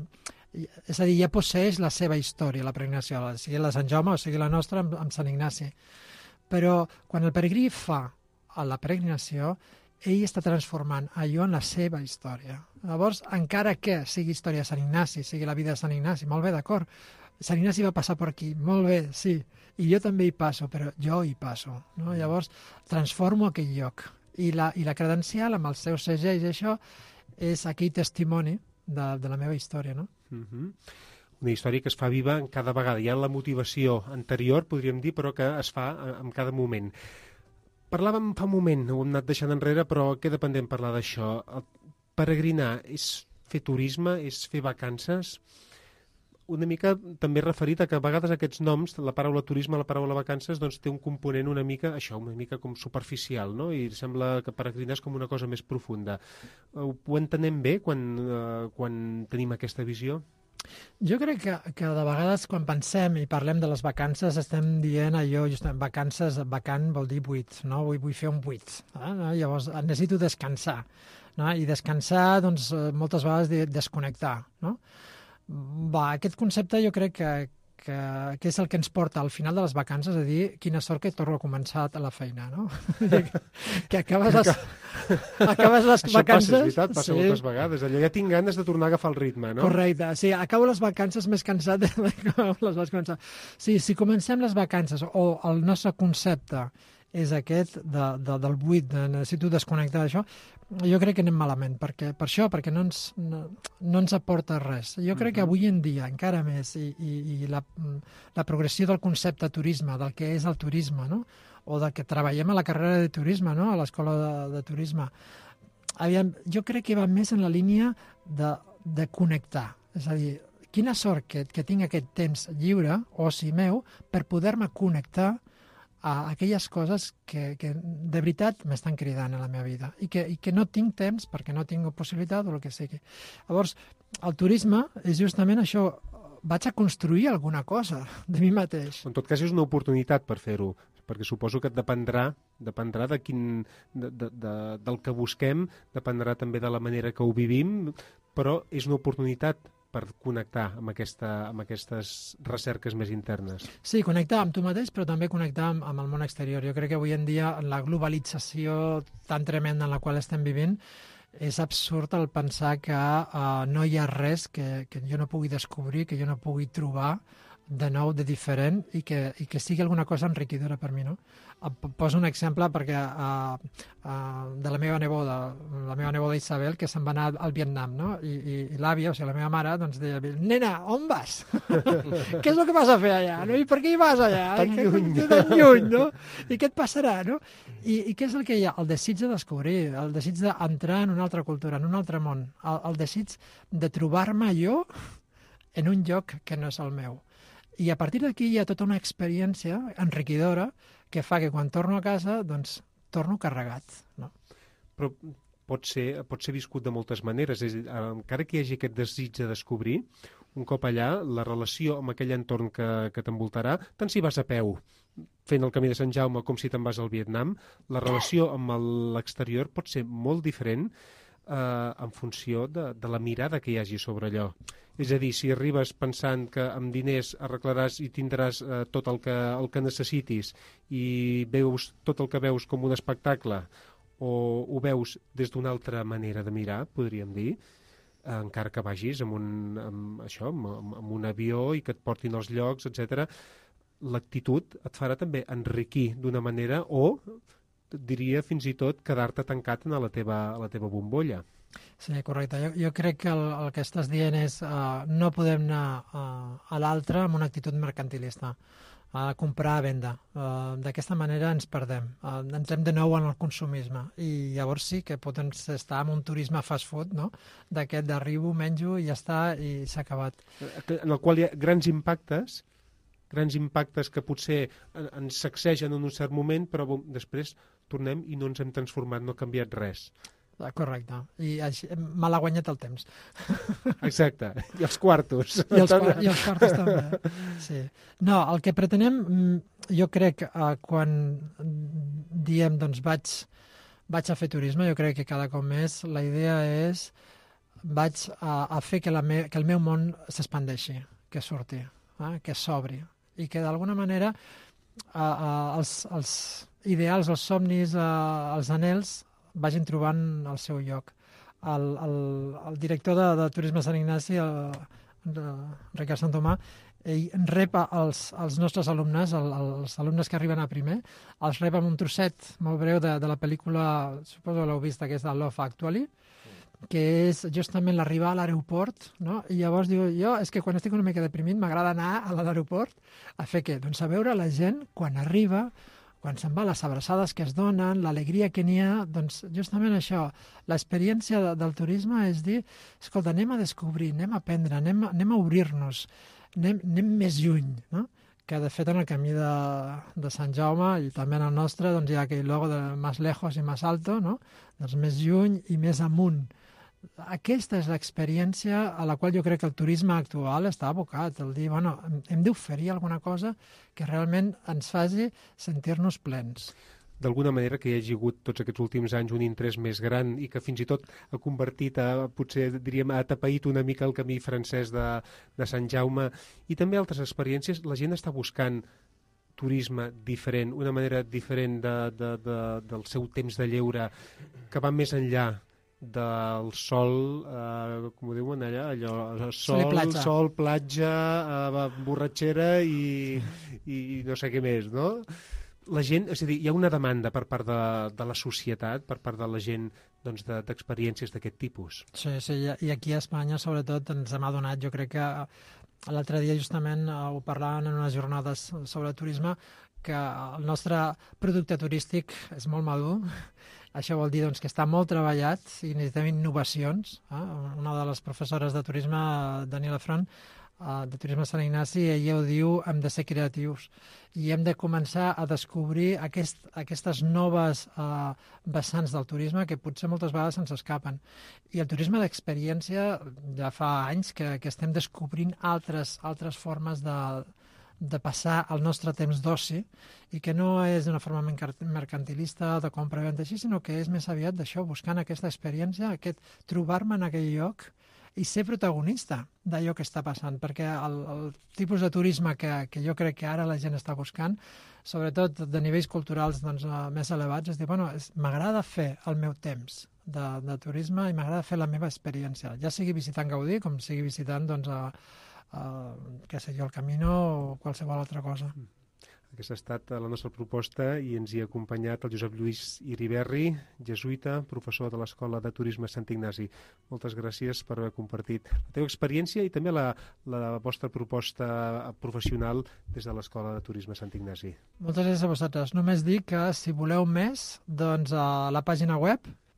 és a dir, ja posseix la seva història, la peregrinació, sigui la de Sant Jaume o sigui la nostra amb Sant Ignasi. Però quan el peregrí fa la peregrinació, ell està transformant allò en la seva història. Llavors, encara que sigui història de Sant Ignasi, sigui la vida de Sant Ignasi, molt bé, d'acord, Sant Ignasi va passar per aquí, molt bé, sí, i jo també hi passo, però jo hi passo. No? Llavors, transformo aquell lloc. I la credencial, amb els seus segells, això, és aquell testimoni de la meva història, no? Una història que es fa viva en cada vegada. Hi ha la motivació anterior, podríem dir, però que es fa en cada moment. Parlàvem fa un moment, ho hem anat deixant enrere, però queda pendent parlar d'això. Peregrinar és fer turisme, és fer vacances? Una mica també referit a que a vegades aquests noms, la paraula turisme, la paraula vacances, doncs té un component una mica com superficial, no? I sembla que peregrinar és com una cosa més profunda. Ho entenem bé quan tenim aquesta visió? Jo crec que de vegades quan pensem i parlem de les vacances estem dient allò, vacances, vacant vol dir buit, no? Vull fer un buit. Llavors necessito descansar. No? I descansar, doncs, moltes vegades desconnectar. No? Aquest concepte jo crec que que és el que ens porta al final de les vacances a dir quina sort que torno a començar a la feina, no? Que acabes les Això vacances... passa, és veritat, passa moltes vegades. Allò ja tinc ganes de tornar a agafar el ritme, no? Correcte, sí, acabo les vacances més cansat de com les vas començar. Sí, si comencem les vacances o el nostre concepte és aquest del buit, de necessito desconnectar d'això, jo crec que anem malament, perquè no ens aporta res. Jo crec que avui en dia, encara més, i la progressió del concepte turisme, del que és el turisme, no? O del que treballem a la carrera de turisme, no? A l'escola de turisme, jo crec que va més en la línia de connectar. És a dir, quina sort que tinc aquest temps lliure, oci meu, per poder-me connectar a aquelles coses que de veritat m'estan cridant a la meva vida i que no tinc temps perquè no tinc possibilitat o el que sigui. Llavors, el turisme és justament això, vaig a construir alguna cosa de mi mateix. En tot cas, és una oportunitat per fer-ho, perquè suposo que et dependrà de del que busquem, dependrà també de la manera que ho vivim, però és una oportunitat per connectar amb aquestes recerques més internes. Sí, connectar amb tu mateix, però també connectar amb el món exterior. Jo crec que avui en dia, la globalització tan tremenda en la qual estem vivint, és absurd el pensar que no hi ha res que jo no pugui descobrir, que jo no pugui trobar de nou, de diferent, i que sigui alguna cosa enriquidora per mi, no? Poso un exemple perquè de la meva neboda Isabel, que se'n va anar al Vietnam, no? I l'àvia, o sigui, la meva mare, doncs deia, nena, on vas? Què és el que vas a fer allà? No? I per què hi vas allà? Tan lluny. Tan lluny, no? I què et passarà, no? I què és el que hi ha? El desig de descobrir, el desig d'entrar en una altra cultura, en un altre món, el desig de trobar-me jo en un lloc que no és el meu. I a partir d'aquí hi ha tota una experiència enriquidora que fa que quan torno a casa, doncs, torno carregat, no? Però pot ser viscut de moltes maneres. És a dir, encara que hi hagi aquest desig de descobrir, un cop allà, la relació amb aquell entorn que t'envoltarà, tant si vas a peu fent el camí de Sant Jaume com si te'n vas al Vietnam, la relació amb l'exterior pot ser molt diferent en funció de la mirada que hi hagi sobre allò. És a dir, si arribes pensant que amb diners arreglaràs i tindràs tot el que necessitis i veus tot el que veus com un espectacle, o ho veus des d'una altra manera de mirar, podríem dir, encara que vagis amb un avió i que et portin als llocs, etc., l'actitud et farà també enriquir d'una manera o, diria, fins i tot quedar-te tancat a la teva bombolla. Sí, correcte. Jo crec que el que estàs dient és no podem anar a l'altre amb una actitud mercantilista, a comprar a venda. D'aquesta manera ens perdem. Entrem de nou en el consumisme i llavors sí que podem estar en un turisme fast food, no? D'aquest d'arribo, menjo i ja està, i s'ha acabat. En el qual hi ha grans impactes que potser ens sacsegen en un cert moment, però després tornem i no ens hem transformat, no ha canviat res. Correcte. I així, me l'ha guanyat el temps. Exacte. I els quartos. I els quartos també. Sí. No, el que pretenem, jo crec, quan diem, doncs, vaig a fer turisme, jo crec que cada cop més la idea és vaig a fer que el meu món s'expandeixi, que surti, que s'obri, i que d'alguna manera els ideals, els somnis, els anhels vagin trobant el seu lloc. El director de Turisme Sant Ignasi, Ricard Santomà, ell rep els nostres alumnes, els alumnes que arriben a primer, els rep amb un trosset molt breu de la pel·lícula, suposo que l'heu vist, aquesta Love Actually, que és justament l'arribar a l'aeroport, no? I llavors diu, jo és que quan estic una mica deprimit m'agrada anar a l'aeroport a fer què? Doncs a veure la gent quan arriba, quan se'n va, les abraçades que es donen, l'alegria que n'hi ha, doncs justament això, l'experiència del turisme és dir, escolta, anem a descobrir, anem a aprendre, anem a obrir-nos, anem més lluny, no? Que de fet en el camí de Sant Jaume i també en el nostre doncs hi ha aquell logo de más lejos i más alto, no? Doncs més lluny i més amunt. Aquesta és l'experiència a la qual jo crec que el turisme actual està abocat, el dir, bueno, hem d'oferir alguna cosa que realment ens faci sentir-nos plens. d'alguna manera que hi hagi hagut tots aquests últims anys un interès més gran i que fins i tot ha convertit, potser diríem, ha atapeït una mica el camí francès de Sant Jaume, i també altres experiències. La gent està buscant turisme diferent, una manera diferent del seu temps de lleure, que va més enllà del sol, com ho diuen allà, allò, sol, platja, borratxera i no sé què més, no? La gent, és a dir, hi ha una demanda per part de la societat, per part de la gent, doncs, d'experiències d'aquest tipus. Sí, i aquí a Espanya, sobretot, ens hem adonat, jo crec que l'altre dia justament ho parlaven en unes jornades sobre turisme, que el nostre producte turístic és molt madur. Això vol dir doncs, que està molt treballat i necessitem innovacions. Una de les professores de turisme, Daniela Front, de Turisme Sant Ignasi, ella ho diu, hem de ser creatius i hem de començar a descobrir aquestes noves vessants del turisme que potser moltes vegades ens escapen. I el turisme d'experiència ja fa anys que estem descobrint altres formes de passar el nostre temps d'oci i que no és d'una forma mercantilista, de compra-venda així, sinó que és més aviat d'això, buscant aquesta experiència, aquest trobar-me en aquell lloc i ser protagonista d'allò que està passant, perquè el tipus de turisme que jo crec que ara la gent està buscant, sobretot de nivells culturals doncs, més elevats, és dir, bueno, m'agrada fer el meu temps de turisme i m'agrada fer la meva experiència, ja sigui visitant Gaudí com sigui visitant doncs, què sé jo, el Camino o qualsevol altra cosa. Aquesta ha estat la nostra proposta i ens hi ha acompanyat el Josep Lluís Iriberri, jesuïta, professor de l'Escola de Turisme Sant Ignasi. Moltes gràcies per haver compartit la teva experiència i també la vostra proposta professional des de l'Escola de Turisme Sant Ignasi. Moltes gràcies a vosaltres. Només dic que si voleu més, doncs a la pàgina web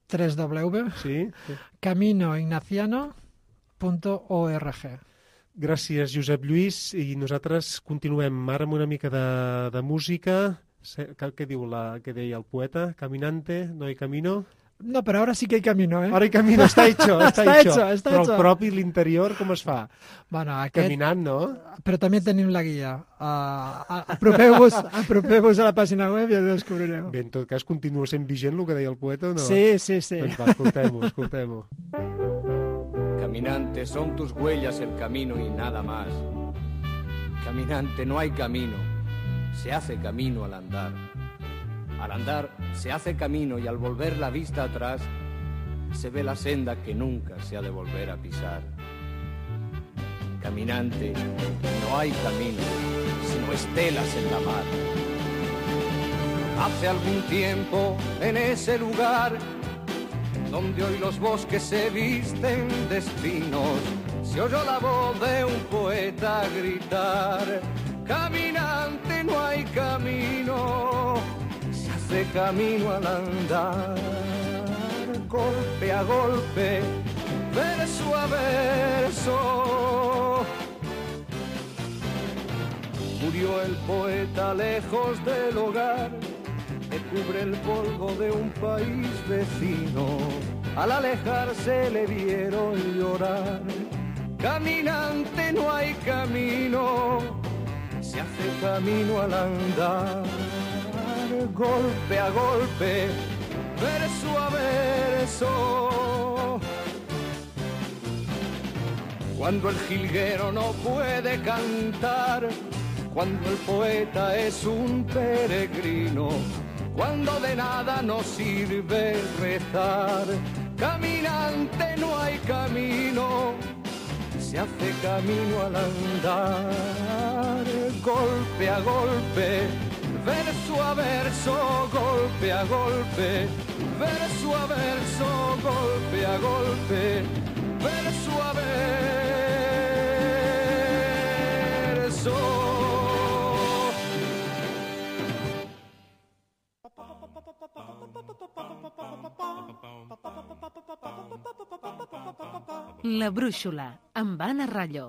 www.caminoignaciano.org. Gràcies, Josep Lluís, i nosaltres continuem ara amb una mica de música. Què deia el poeta? Caminante, no hay camino? No, però ara sí que hay camino, ¿eh? Ahora hay camino, está hecho. Està Però el propi, l'interior, com es fa? Bueno, Caminant, no? Però també tenim la guia. Apropeu-vos a la pàgina web i ho descobrireu. Bé, en tot cas, continua sent vigent el que deia el poeta o no? Sí. Doncs va, escoltem-ho. Caminante, son tus huellas el camino y nada más. Caminante, no hay camino, se hace camino al andar. Al andar se hace camino y al volver la vista atrás se ve la senda que nunca se ha de volver a pisar. Caminante, no hay camino, sino estelas en la mar. Hace algún tiempo en ese lugar donde hoy los bosques se visten de espinos, se oyó la voz de un poeta gritar: caminante, no hay camino, se hace camino al andar. Golpe a golpe, verso a verso, murió el poeta lejos del hogar que cubre el polvo de un país vecino. Al alejarse le vieron llorar. Caminante, no hay camino, se hace camino al andar. Golpe a golpe, verso a verso. Cuando el jilguero no puede cantar, cuando el poeta es un peregrino, cuando de nada nos sirve rezar. Caminante, no hay camino, se hace camino al andar. Golpe a golpe, verso a verso, golpe a golpe, verso a verso, golpe a golpe, verso a verso. La brúixola, amb Anna Rallo.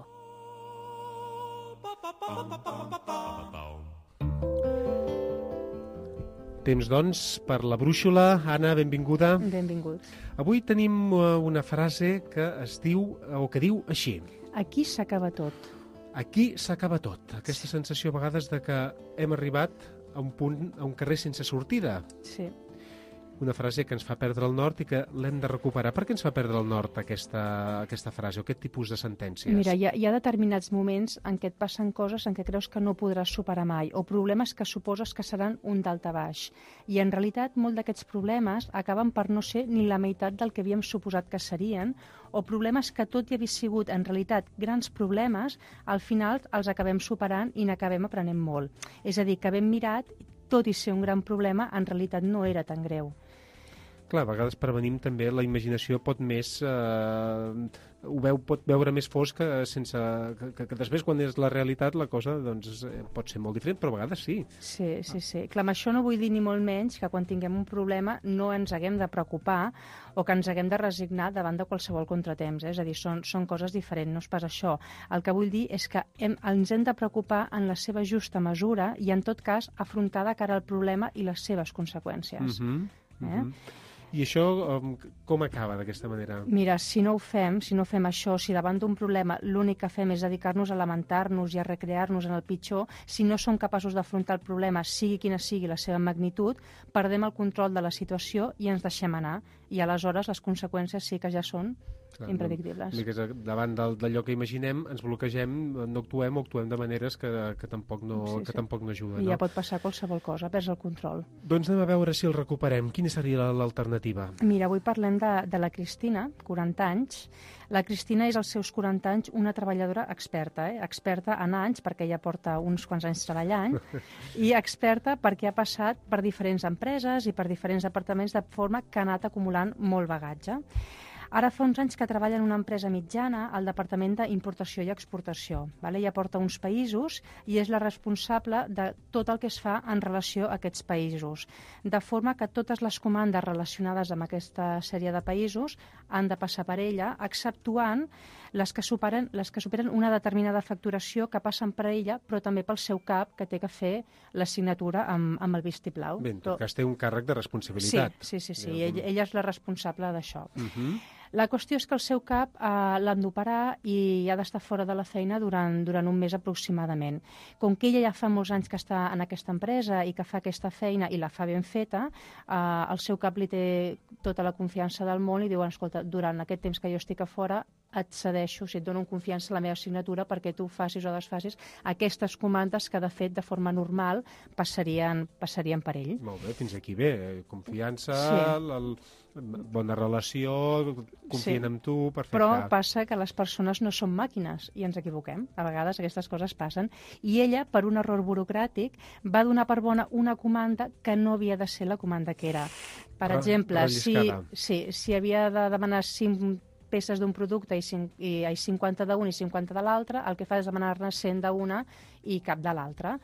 Temps, doncs, per la brúixola. Anna, benvinguda. Benvinguts. Avui tenim una frase que es diu, o que diu així: Aquí s'acaba tot. Aquí s'acaba tot. Aquesta sensació a vegades de que hem arribat a un punt, a un carrer sense sortida. Sí. Una frase que ens fa perdre el nord i que l'hem de recuperar. Per què ens fa perdre el nord aquesta frase o aquest tipus de sentències? Mira, hi ha determinats moments en què et passen coses en què creus que no podràs superar mai, o problemes que suposes que seran un daltabaix. I en realitat, molt d'aquests problemes acaben per no ser ni la meitat del que havíem suposat que serien, o problemes que, tot i haver sigut en realitat grans problemes, al final els acabem superant i n'acabem aprenent molt. És a dir, que ben mirat, tot i ser un gran problema, en realitat no era tan greu. Clar, a vegades prevenim també, la imaginació pot més... pot veure més fosc que després, quan és la realitat, la cosa doncs, pot ser molt diferent, però a vegades sí. Sí. Clar, amb això no vull dir ni molt menys que quan tinguem un problema no ens haguem de preocupar o que ens haguem de resignar davant de qualsevol contratemps. És a dir, són coses diferents, no és pas això. El que vull dir és que ens hem de preocupar en la seva justa mesura i, en tot cas, afrontar de cara al problema i les seves conseqüències. I això com acaba d'aquesta manera? Mira, si no fem això, si davant d'un problema l'únic que fem és dedicar-nos a lamentar-nos i a recrear-nos en el pitjor, si no som capaços d'afrontar el problema, sigui quina sigui la seva magnitud, perdem el control de la situació i ens deixem anar. I aleshores les conseqüències sí que ja són impredictibles. Davant d'allò que imaginem, ens bloquegem, no actuem o actuem de maneres que tampoc no ajuden. I ja pot passar qualsevol cosa, perds el control. Doncs anem a veure si el recuperem. Quina seria l'alternativa? Mira, avui parlem de la Cristina, 40 anys. La Cristina és als seus 40 anys una treballadora experta, experta en anys, perquè ja porta uns quants anys treballant, i experta perquè ha passat per diferents empreses i per diferents departaments de forma que ha anat acumulant molt bagatge. Ara fa uns anys que treballa en una empresa mitjana al Departament d'Importació i Exportació. Ja porta uns països i és la responsable de tot el que es fa en relació a aquests països. De forma que totes les comandes relacionades amb aquesta sèrie de països han de passar per ella, exceptuant les que superen una determinada facturació que passen per ella, però també pel seu cap, que té que fer la signatura amb el vistiplau. Bé, en tot cas té un càrrec de responsabilitat. Sí. Ella és la responsable d'això. La qüestió és que el seu cap l'han d'operar i ha d'estar fora de la feina durant un mes aproximadament. Com que ella ja fa molts anys que està en aquesta empresa i que fa aquesta feina i la fa ben feta, el seu cap li té tota la confiança del món i diuen, escolta, durant aquest temps que jo estic a fora et cedeixo, et dono confiança a la meva signatura perquè tu facis o desfacis aquestes comandes que, de fet, de forma normal passarien per ell. Molt bé, fins aquí bé. Confiança, bona relació, confien en tu, perfecte. Però passa que les persones no són màquines i ens equivoquem. A vegades aquestes coses passen. I ella, per un error burocràtic, va donar per bona una comanda que no havia de ser la comanda que era. Per exemple, si havia de demanar 5 peces d'un producte i 50 d'un i 50 de l'altre, el que fa és demanar-ne 100 d'una i cap de l'altra.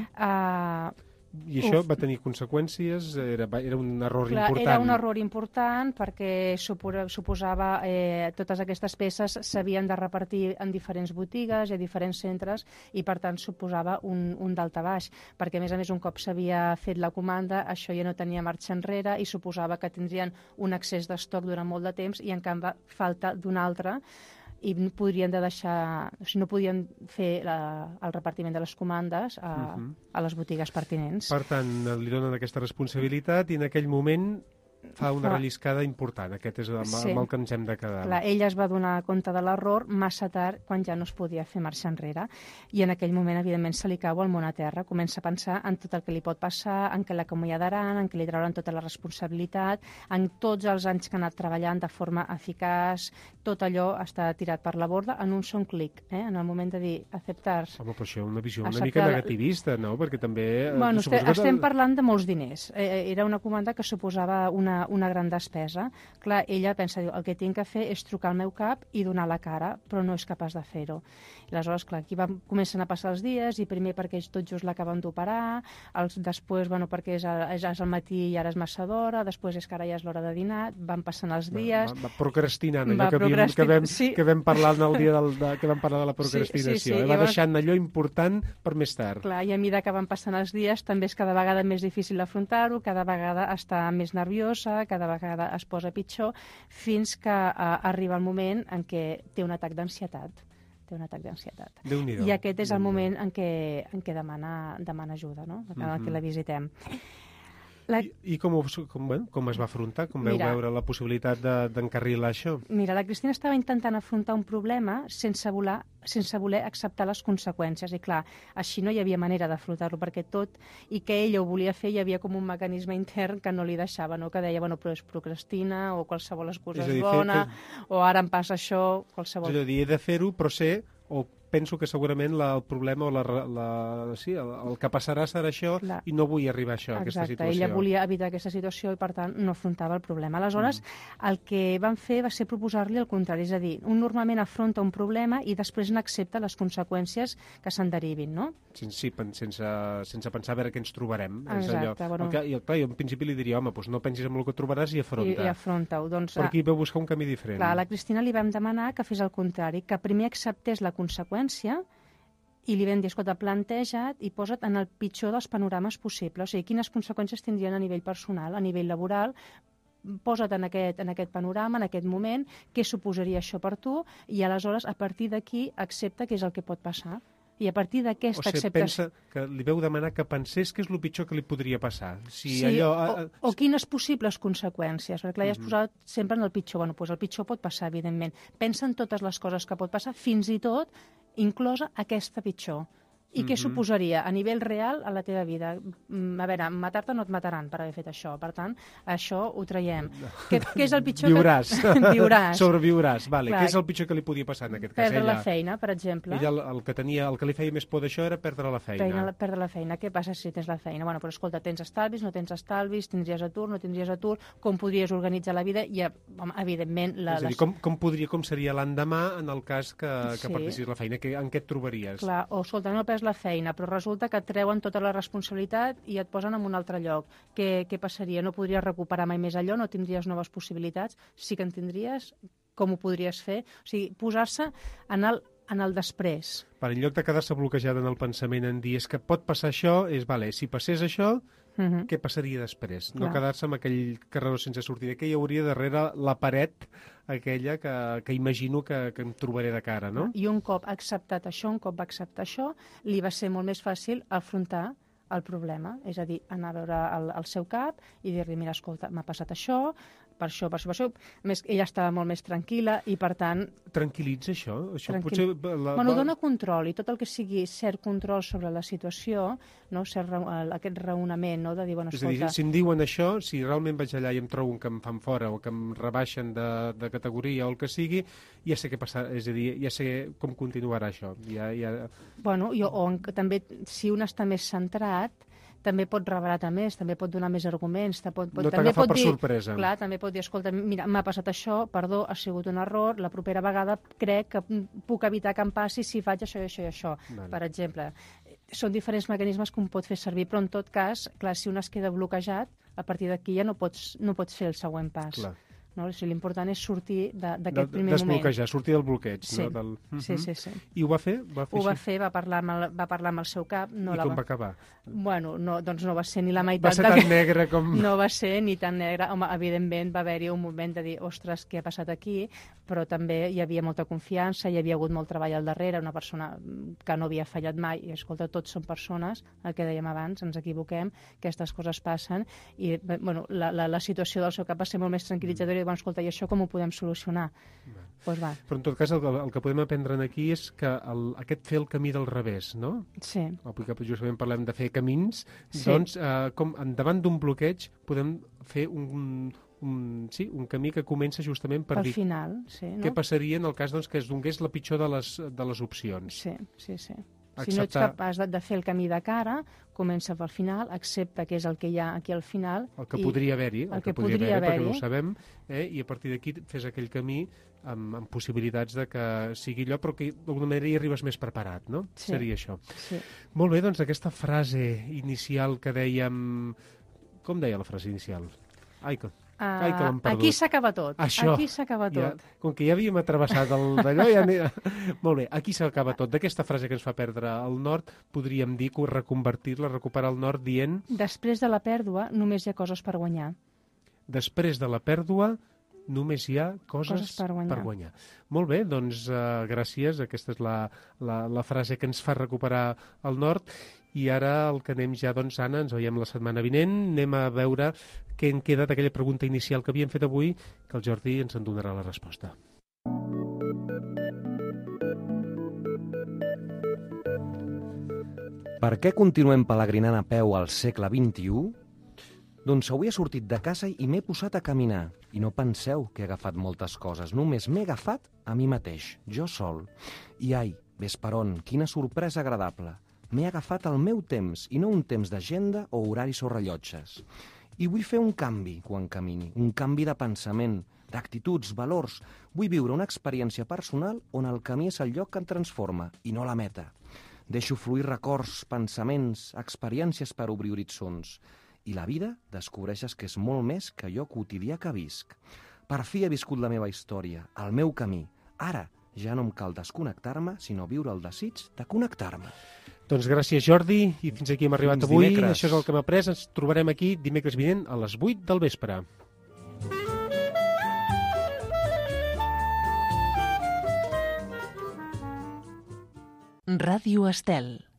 I això va tenir conseqüències? Era un error important? Era un error important perquè suposava totes aquestes peces s'havien de repartir en diferents botigues i a diferents centres i per tant suposava un daltabaix perquè a més un cop s'havia fet la comanda això ja no tenia marxa enrere i suposava que tindrien un excés d'estoc durant molt de temps i en canvi falta d'un altre i podrien no podien fer el repartiment de les comandes a les botigues pertinents. Per tant, li donen aquesta responsabilitat i en aquell moment fa una relliscada important. Aquest és amb el que ens hem de quedar. Clar, ella es va donar compte de l'error massa tard, quan ja no es podia fer marxa enrere. I en aquell moment, evidentment, se li cau el món a terra. Comença a pensar en tot el que li pot passar, en què l'acomiadaran, en què li trauran tota la responsabilitat, en tots els anys que ha anat treballant de forma eficaç, tot allò està tirat per la borda en un sol clic, en el moment de dir acceptar. Home, però això és una visió una mica negativista, no? Perquè també... Bueno, estem parlant de molts diners. Era una comanda que suposava una gran despesa. Clar, ella pensa, el que tinc que fer és trucar al meu cap i donar la cara, però no és capaç de fer-ho. Aleshores, clar, aquí comencen a passar els dies i primer perquè tot just l'acaben d'operar, després, perquè és al matí i ara és massa d'hora, després és que ara ja és l'hora de dinar, van passant els dies... Va procrastinant, allò que vam parlar el dia que vam parlar de la procrastinació. Va deixant allò important per més tard. Clar, i a mesura que van passant els dies també és cada vegada més difícil afrontar-ho, cada vegada està més nerviosa, cada vegada es posa pitjor, fins que arriba el moment en què té un atac d'ansietat. té un atac d'ansietat. Déu-n'hi-do. I aquest és el moment en què demana ajuda, no? En què la visitem. I com es va afrontar? Com veu veure la possibilitat d'encarrilar això? Mira, la Cristina estava intentant afrontar un problema sense voler acceptar les conseqüències. I clar, així no hi havia manera d'afrontar-lo, perquè tot i que ella ho volia fer, hi havia com un mecanisme intern que no li deixava, no? Que deia, bueno, però és procrastina, o qualsevol excusa és bona, o ara em passa això, qualsevol... És a dir, he de fer-ho, però sé, o penso que segurament el problema o el que passarà serà això i no vull arribar a això, a aquesta situació. Ella volia evitar aquesta situació i, per tant, no afrontava el problema. Aleshores, el que van fer va ser proposar-li el contrari, és a dir, un normalment afronta un problema i després n'accepta les conseqüències que se'n derivin, no? Sí, sense pensar a veure què ens trobarem. Exacte. I clar, jo en principi li diria, home, doncs no pensis en el que trobaràs i afronta. I afronta-ho. Però aquí vau buscar un camí diferent. Clar, a la Cristina li vam demanar que fes el contrari, que primer acceptés la conseqüència i li vam dir, escolta, planteja't i posa't en el pitjor dels panorames possibles. O sigui, quines conseqüències tindrien a nivell personal, a nivell laboral, posa't en aquest panorama, en aquest moment, què suposaria això per tu, i aleshores, a partir d'aquí, accepta què és el que pot passar. I a partir d'aquesta acceptació... pensa que li veu demanar que pensés què és el pitjor que li podria passar. O quines possibles conseqüències, perquè ja has posat sempre en el pitjor. Bueno, doncs el pitjor pot passar, evidentment. Pensa en totes les coses que pot passar, fins i tot inclosa aquesta pitjor. I què suposaria a nivell real a la teva vida? A veure, matar-te no et mataran per haver fet això. Per tant, això ho traiem. Què és el pitjor? Viuràs. Viuràs. Sobreviuràs. Vale. Què és el pitjor que li podia passar en aquest cas? Perdre la feina, per exemple. Ella el que li feia més por d'això era perdre la feina. Perdre la feina. Què passa si tens la feina? Bueno, però escolta, tens estalvis, no tens estalvis, tindries atur, no tindries atur, com podries organitzar la vida? I, evidentment... És a dir, com seria l'endemà en el cas que perdessis la feina? En què et trobaries? Clar, o escolta, no perds la feina, però resulta que et treuen tota la responsabilitat i et posen en un altre lloc. Què passaria? No podries recuperar mai més allò? No tindries noves possibilitats? Sí que en tindries? Com ho podries fer? O sigui, posar-se en el després. En lloc de quedar-se bloquejada en el pensament en dir és que pot passar això, vale, si passés això, què passaria després? No quedar-se amb aquell carreró sense sortida. Què hi hauria darrere la paret aquella que imagino que em trobaré de cara, no? I un cop acceptat això, un cop va acceptar això, li va ser molt més fàcil afrontar el problema. És a dir, anar a veure el seu cap i dir-li, mira, escolta, m'ha passat això, per això. A més, ella estava molt més tranquil·la i, per tant... Tranquil·litza això? Potser... dona control, i tot el que sigui cert control sobre la situació, no? Aquest raonament, no? De dir, bueno, escolta... És a dir, si em diuen això, si realment vaig allà i em trobo que em fan fora o que em rebaixen de categoria o el que sigui, ja sé què passarà, és a dir, ja sé com continuarà això. Bueno, també, si un està més centrat, també pot rebaratar més, també pot donar més arguments. No t'agafa per sorpresa. Clar, també pot dir, escolta, mira, m'ha passat això, perdó, ha sigut un error, la propera vegada crec que puc evitar que em passi si faig això i això i això, per exemple. Són diferents mecanismes que un pot fer servir, però en tot cas, clar, si un es queda bloquejat, a partir d'aquí ja no pots fer el següent pas. Clar. No? O sigui, l'important és sortir d'aquest primer moment. Desbloquejar, sortir del bloqueig. Sí. No? Sí. I ho va fer? Ho va fer, va parlar amb el seu cap. I com va acabar? Bueno, doncs no va ser ni la meitat... Va ser tan negre com... No va ser ni tan negre. Home, evidentment va haver-hi un moment de dir, ostres, què ha passat aquí? Però també hi havia molta confiança, hi havia hagut molt treball al darrere, una persona que no havia fallat mai. I escolta, tots són persones, el que dèiem abans, ens equivoquem, aquestes coses passen. I bueno, la situació del seu cap va ser molt més tranquil·litzadora i bueno, escolta, i això com ho podem solucionar? Doncs va. Però en tot cas el que podem aprendre aquí és que aquest fer el camí del revés, no? Sí. Avui que justament parlem de fer camins, doncs com davant d'un bloqueig podem fer un camí que comença justament per dir... Al final, sí. Què passaria en el cas doncs, que es donés la pitjor de les opcions? Sí. Si no ets capaç de fer el camí de cara, comença pel final, accepta què és el que hi ha aquí al final. El que podria haver-hi, perquè no ho sabem, i a partir d'aquí fes aquell camí amb possibilitats de que sigui allò, però que d'alguna manera hi arribes més preparat, no? Sí. Seria això. Sí. Molt bé, doncs aquesta frase inicial que dèiem... Com deia la frase inicial? Ai, que l'hem perdut. Aquí s'acaba tot. Això, aquí s'acaba tot. Com que ja havíem atrevessat d'allò, Molt bé, aquí s'acaba tot. D'aquesta frase que ens fa perdre el nord, podríem dir que reconvertir-la, recuperar el nord dient... Després de la pèrdua, només hi ha coses per guanyar. Després de la pèrdua, només hi ha coses per guanyar. Molt bé, doncs gràcies. Aquesta és la frase que ens fa recuperar el nord. I ara el que anem ja, doncs, Anna, ens veiem la setmana vinent. Anem a veure què en queda d'aquella pregunta inicial que havíem fet avui, que el Jordi ens en donarà la resposta. Per què continuem pelegrinant a peu al segle XXI? Doncs avui he sortit de casa i m'he posat a caminar. I no penseu que he agafat moltes coses, només m'he agafat a mi mateix, jo sol. I ai, ves per on, quina sorpresa agradable. M'he agafat el meu temps, i no un temps d'agenda o horaris o rellotges. I vull fer un canvi quan camini, un canvi de pensament, d'actituds, valors. Vull viure una experiència personal on el camí és el lloc que em transforma, i no la meta. Deixo fluir records, pensaments, experiències per obrir horitzons. I la vida descobreixes que és molt més que allò quotidià que visc. Per fi he viscut la meva història, el meu camí. Ara ja no em cal desconnectar-me, sinó viure el desig de connectar-me. Doncs gràcies, Jordi, i fins aquí hem arribat Fins avui. dimecres. Això és el que hem après. Ens trobarem aquí dimecres vinent a les 8 del vespre. Ràdio Estel.